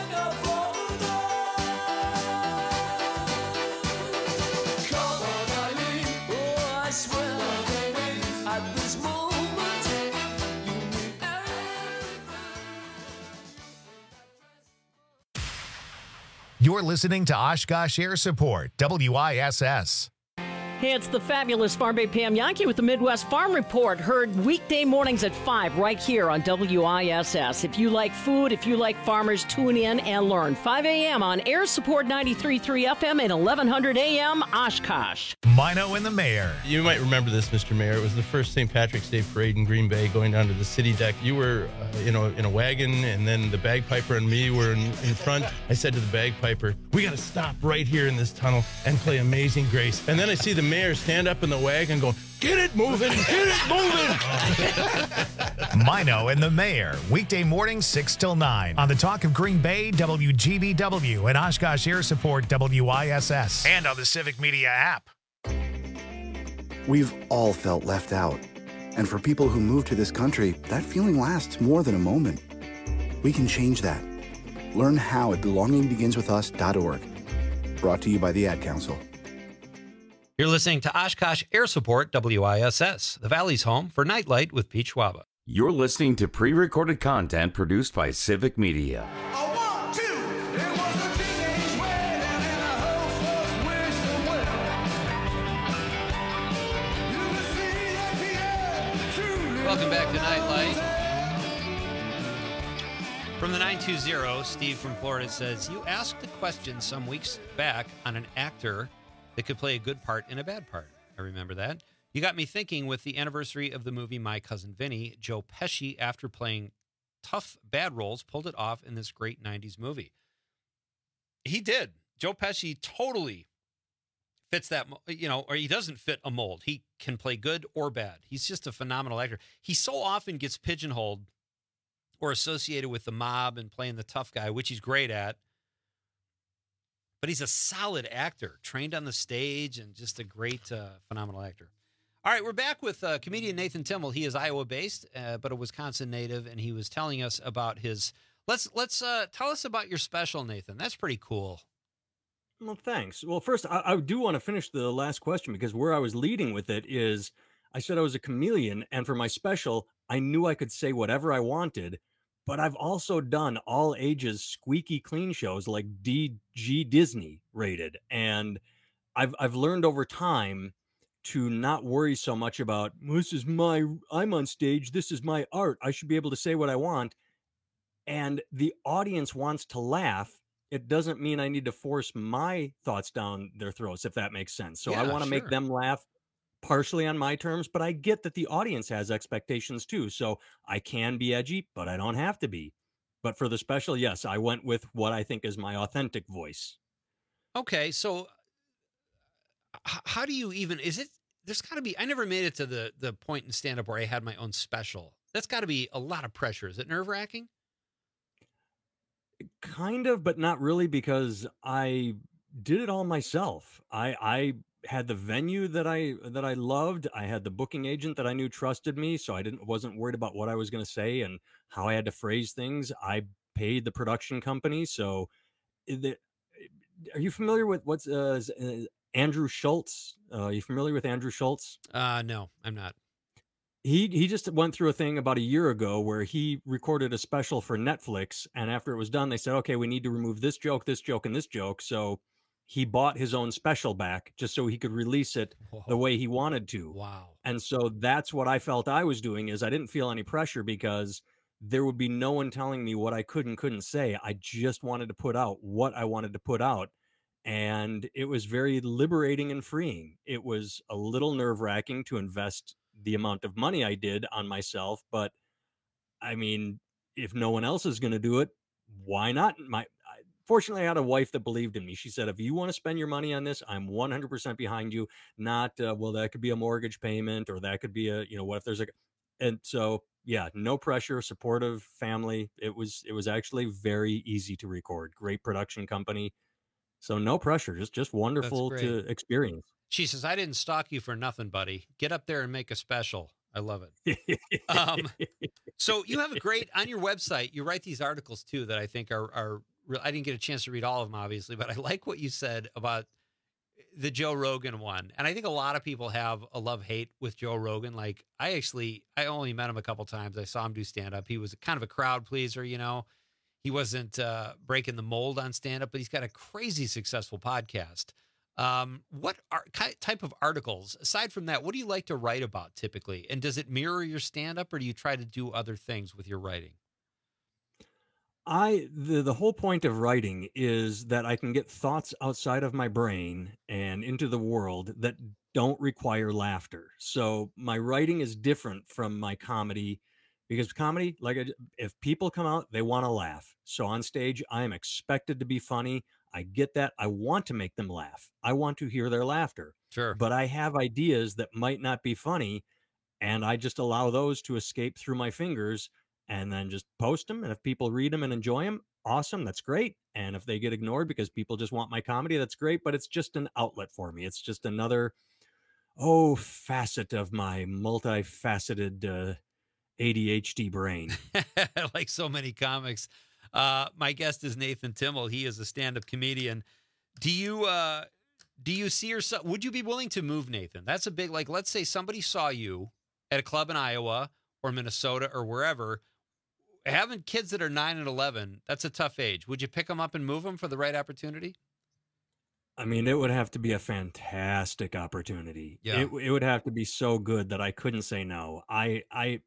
You're listening to Oshkosh Air Support, W I S S. Hey, it's the fabulous Farm Bay Pam Yankee with the Midwest Farm Report. Heard weekday mornings at five right here on W I S S. If you like food, if you like farmers, tune in and learn. five a.m. on Air Support ninety-three point three F M and eleven hundred A M Oshkosh. Mino and the Mayor. You might remember this, Mister Mayor. It was the first Saint Patrick's Day parade in Green Bay going down to the city deck. You were, uh, you know, in a wagon, and then the bagpiper and me were in, in front. I said to the bagpiper, we got to stop right here in this tunnel and play Amazing Grace. And then I see the mayor stand up in the wagon going, get it moving, get it moving. Mino and the Mayor, weekday mornings six till nine on the Talk of Green Bay, W G B W, and Oshkosh Air Support, W I S S, and on the Civic Media app. We've all felt left out. And for people who move to this country, that feeling lasts more than a moment. We can change that. Learn how at belonging begins with us dot org. Brought to you by the Ad Council. You're listening to Oshkosh Air Support, W I S S, the Valley's home for Nightlight with Pete Schwaba. You're listening to pre-recorded content produced by Civic Media. Welcome back to Nightlight. From the nine two zero, Steve from Florida says, you asked a question some weeks back on an actor that could play a good part in a bad part. I remember that. You got me thinking with the anniversary of the movie My Cousin Vinny. Joe Pesci, after playing tough bad roles, pulled it off in this great nineties movie. He did. Joe Pesci totally fits that, you know, or he doesn't fit a mold. He can play good or bad. He's just a phenomenal actor. He so often gets pigeonholed or associated with the mob and playing the tough guy, which he's great at. But he's a solid actor, trained on the stage, and just a great, uh, phenomenal actor. All right, we're back with uh, comedian Nathan Timmel. He is Iowa-based, uh, but a Wisconsin native, and he was telling us about his. Let's let's uh, tell us about your special, Nathan. That's pretty cool. Well, thanks. Well, first, I, I do want to finish the last question, because where I was leading with it is I said I was a chameleon, and for my special, I knew I could say whatever I wanted. But I've also done all ages squeaky clean shows like D G Disney rated. And I've I've learned over time to not worry so much about, this is my, I'm on stage, this is my art, I should be able to say what I want. And the audience wants to laugh. It doesn't mean I need to force my thoughts down their throats, if that makes sense. So Yeah, I want to sure. make them laugh partially on my terms, but I get that the audience has expectations too. So I can be edgy, but I don't have to be. But for the special, yes, I went with what I think is my authentic voice. Okay, so h- how do you even, is it, there's got to be, I never made it to the, the point in stand-up where I had my own special. That's got to be a lot of pressure. Is it nerve-wracking? Kind of, but not really, because I did it all myself. I, I had the venue that I that I loved. I had the booking agent that I knew trusted me, so I didn't wasn't worried about what I was going to say and how I had to phrase things. I paid the production company. So, the, are you familiar with what's uh, is, uh, Andrew Schultz? Uh, are you familiar with Andrew Schultz? Uh, no, I'm not. He he just went through a thing about a year ago where he recorded a special for Netflix, and after it was done, they said, okay, we need to remove this joke, this joke, and this joke. So he bought his own special back just so he could release it Whoa. the way he wanted to. Wow. And so that's what I felt I was doing, is I didn't feel any pressure because there would be no one telling me what I could and couldn't say. I just wanted to put out what I wanted to put out. And it was very liberating and freeing. It was a little nerve-wracking to invest the amount of money I did on myself, but I mean, if no one else is going to do it, why not? My fortunately, I had a wife that believed in me. She said, if you want to spend your money on this, I'm one hundred percent behind you. Not, uh, well, that could be a mortgage payment, or that could be a, you know, what if there's a, and so, yeah, no pressure, supportive family. It was, it was actually very easy to record. Great production company. So no pressure, just, just wonderful to experience. She says, I didn't stalk you for nothing, buddy. Get up there and make a special. I love it. um, so you have a great, on your website, you write these articles too that I think are, are real. I didn't get a chance to read all of them, obviously, but I like what you said about the Joe Rogan one. And I think a lot of people have a love-hate with Joe Rogan. Like, I actually, I only met him a couple times. I saw him do stand-up. He was kind of a crowd pleaser, you know. He wasn't uh, breaking the mold on stand-up, but he's got a crazy successful podcast. Um, what are, type of articles, aside from that, what do you like to write about typically? And does it mirror your stand-up, or do you try to do other things with your writing? I the the whole point of writing is that I can get thoughts outside of my brain and into the world that don't require laughter. So my writing is different from my comedy, because comedy, like, if people come out, they want to laugh. So on stage, I am expected to be funny. I get that. I want to make them laugh. I want to hear their laughter. Sure. But I have ideas that might not be funny, and I just allow those to escape through my fingers and then just post them. And if people read them and enjoy them, awesome. That's great. And if they get ignored because people just want my comedy, that's great. But it's just an outlet for me. It's just another, oh, facet of my multifaceted uh, A D H D brain. Like so many comics. Uh, my guest is Nathan Timmel. He is a stand-up comedian. Do you uh, do you see yourself? Would you be willing to move, Nathan? That's a big, like, let's say somebody saw you at a club in Iowa or Minnesota or wherever. Having kids that are nine and eleven, that's a tough age. Would you pick them up and move them for the right opportunity? I mean, it would have to be a fantastic opportunity. Yeah. It, it would have to be so good that I couldn't say no. I, I,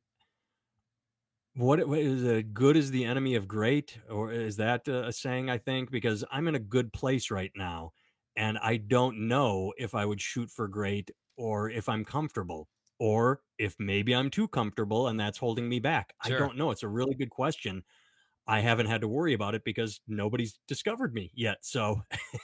what, what is a good is the enemy of great, or is that a saying? I think, because I'm in a good place right now, and I don't know if I would shoot for great, or if I'm comfortable, or if maybe I'm too comfortable and that's holding me back. Sure. I don't know. It's a really good question. I haven't had to worry about it because nobody's discovered me yet. So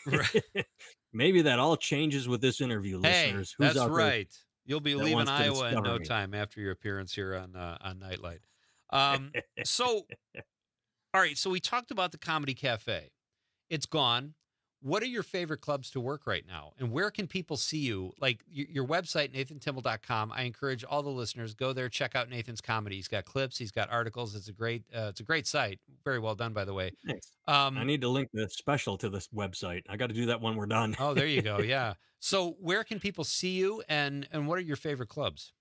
maybe that all changes with this interview, Hey, listeners. Who's that's out there right. You'll be that leaving wants to Iowa in discover no me? time after your appearance here on uh, on Nightlight. Um, so, all right. So we talked about the Comedy Cafe. It's gone. What are your favorite clubs to work right now? And where can people see you? Like your, your website, nathan timmel dot com. I encourage all the listeners, go there, check out Nathan's comedy. He's got clips. He's got articles. It's a great, uh, it's a great site. Very well done, by the way. Thanks. Um, I need to link the special to this website. I got to do that when we're done. Oh, there you go. Yeah. So where can people see you, and, and what are your favorite clubs?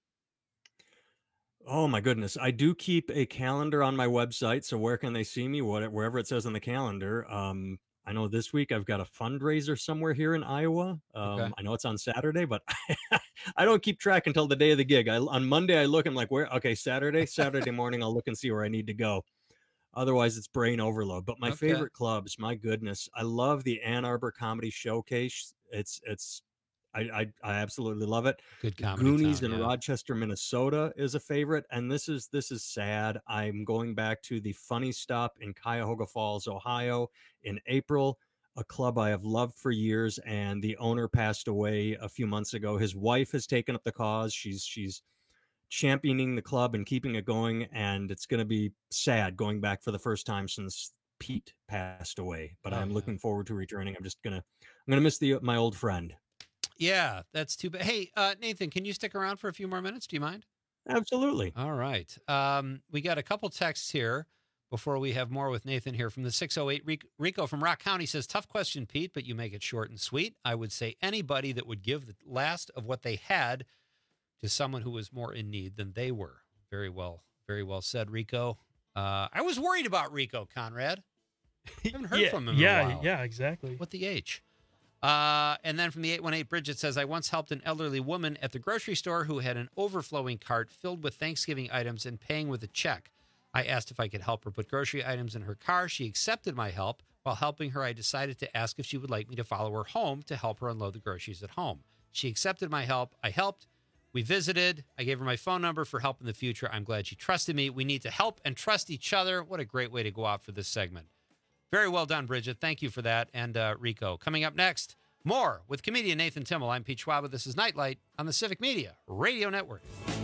Oh my goodness. I do keep a calendar on my website. So where can they see me? What, wherever it says on the calendar. Um, I know this week I've got a fundraiser somewhere here in Iowa. Um, Okay. I know it's on Saturday, but I don't keep track until the day of the gig. I, on Monday, I look, I'm like, where? Okay, Saturday, Saturday morning, I'll look and see where I need to go. Otherwise, it's brain overload. But my Okay. favorite clubs, my goodness, I love the Ann Arbor Comedy Showcase. It's, it's, I, I, I absolutely love it. Good comedy Goonies town, in yeah. Rochester, Minnesota is a favorite. And this is, this is sad. I'm going back to the Funny Stop in Cuyahoga Falls, Ohio in April, a club I have loved for years. And the owner passed away a few months ago. His wife has taken up the cause. She's, she's championing the club and keeping it going. And it's going to be sad going back for the first time since Pete passed away, but Oh, I'm yeah. looking forward to returning. I'm just going to, I'm going to miss the, my old friend. Yeah, that's too bad. Hey, uh, Nathan, can you stick around for a few more minutes? Do you mind? Absolutely. All right. Um, we got a couple texts here before we have more with Nathan here from the six oh eight. Ric- Rico from Rock County says, tough question, Pete, but you make it short and sweet. I would say anybody that would give the last of what they had to someone who was more in need than they were. Very well, very well said, Rico. Uh, I was worried about Rico, Conrad. I haven't heard yeah, from him yeah, in a while. yeah, exactly. What the H? Uh, and then from the eight one eight, Bridget says, I once helped an elderly woman at the grocery store who had an overflowing cart filled with Thanksgiving items and paying with a check. I asked if I could help her put grocery items in her car. She accepted my help. While helping her, I decided to ask if she would like me to follow her home to help her unload the groceries at home. She accepted my help. I helped. We visited. I gave her my phone number for help in the future. I'm glad she trusted me. We need to help and trust each other. What a great way to go out for this segment. Very well done, Bridget. Thank you for that. And uh, Rico. Coming up next, more with comedian Nathan Timmel. I'm Pete Schwab. This is Nightlight on the Civic Media Radio Network.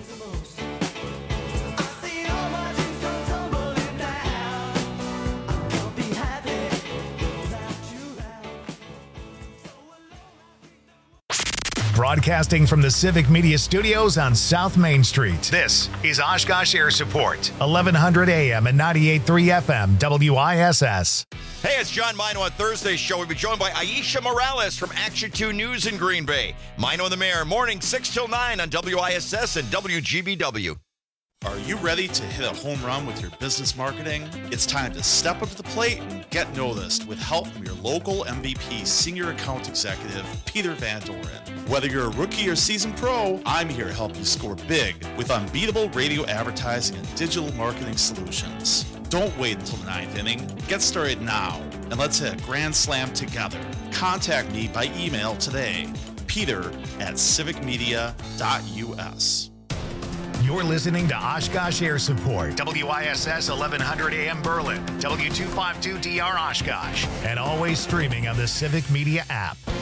Broadcasting from the Civic Media Studios on South Main Street. This is Oshkosh Air Support, eleven hundred A M and ninety-eight point three F M, W I S S. Hey, it's John Mino on Thursday's show. We'll be joined by Aisha Morales from Action two News in Green Bay. Mino and the Mayor, morning six till nine on W I S S and W G B W. Are you ready to hit a home run with your business marketing? It's time to step up to the plate and get noticed with help from your local M V P Senior Account Executive, Peter Van Doren. Whether you're a rookie or seasoned pro, I'm here to help you score big with unbeatable radio advertising and digital marketing solutions. Don't wait until the ninth inning. Get started now, and let's hit a grand slam together. Contact me by email today, peter at civic media dot U S. You're listening to Oshkosh Air Support, W I S S eleven hundred A M Berlin, W two fifty-two D R Oshkosh, and always streaming on the Civic Media app.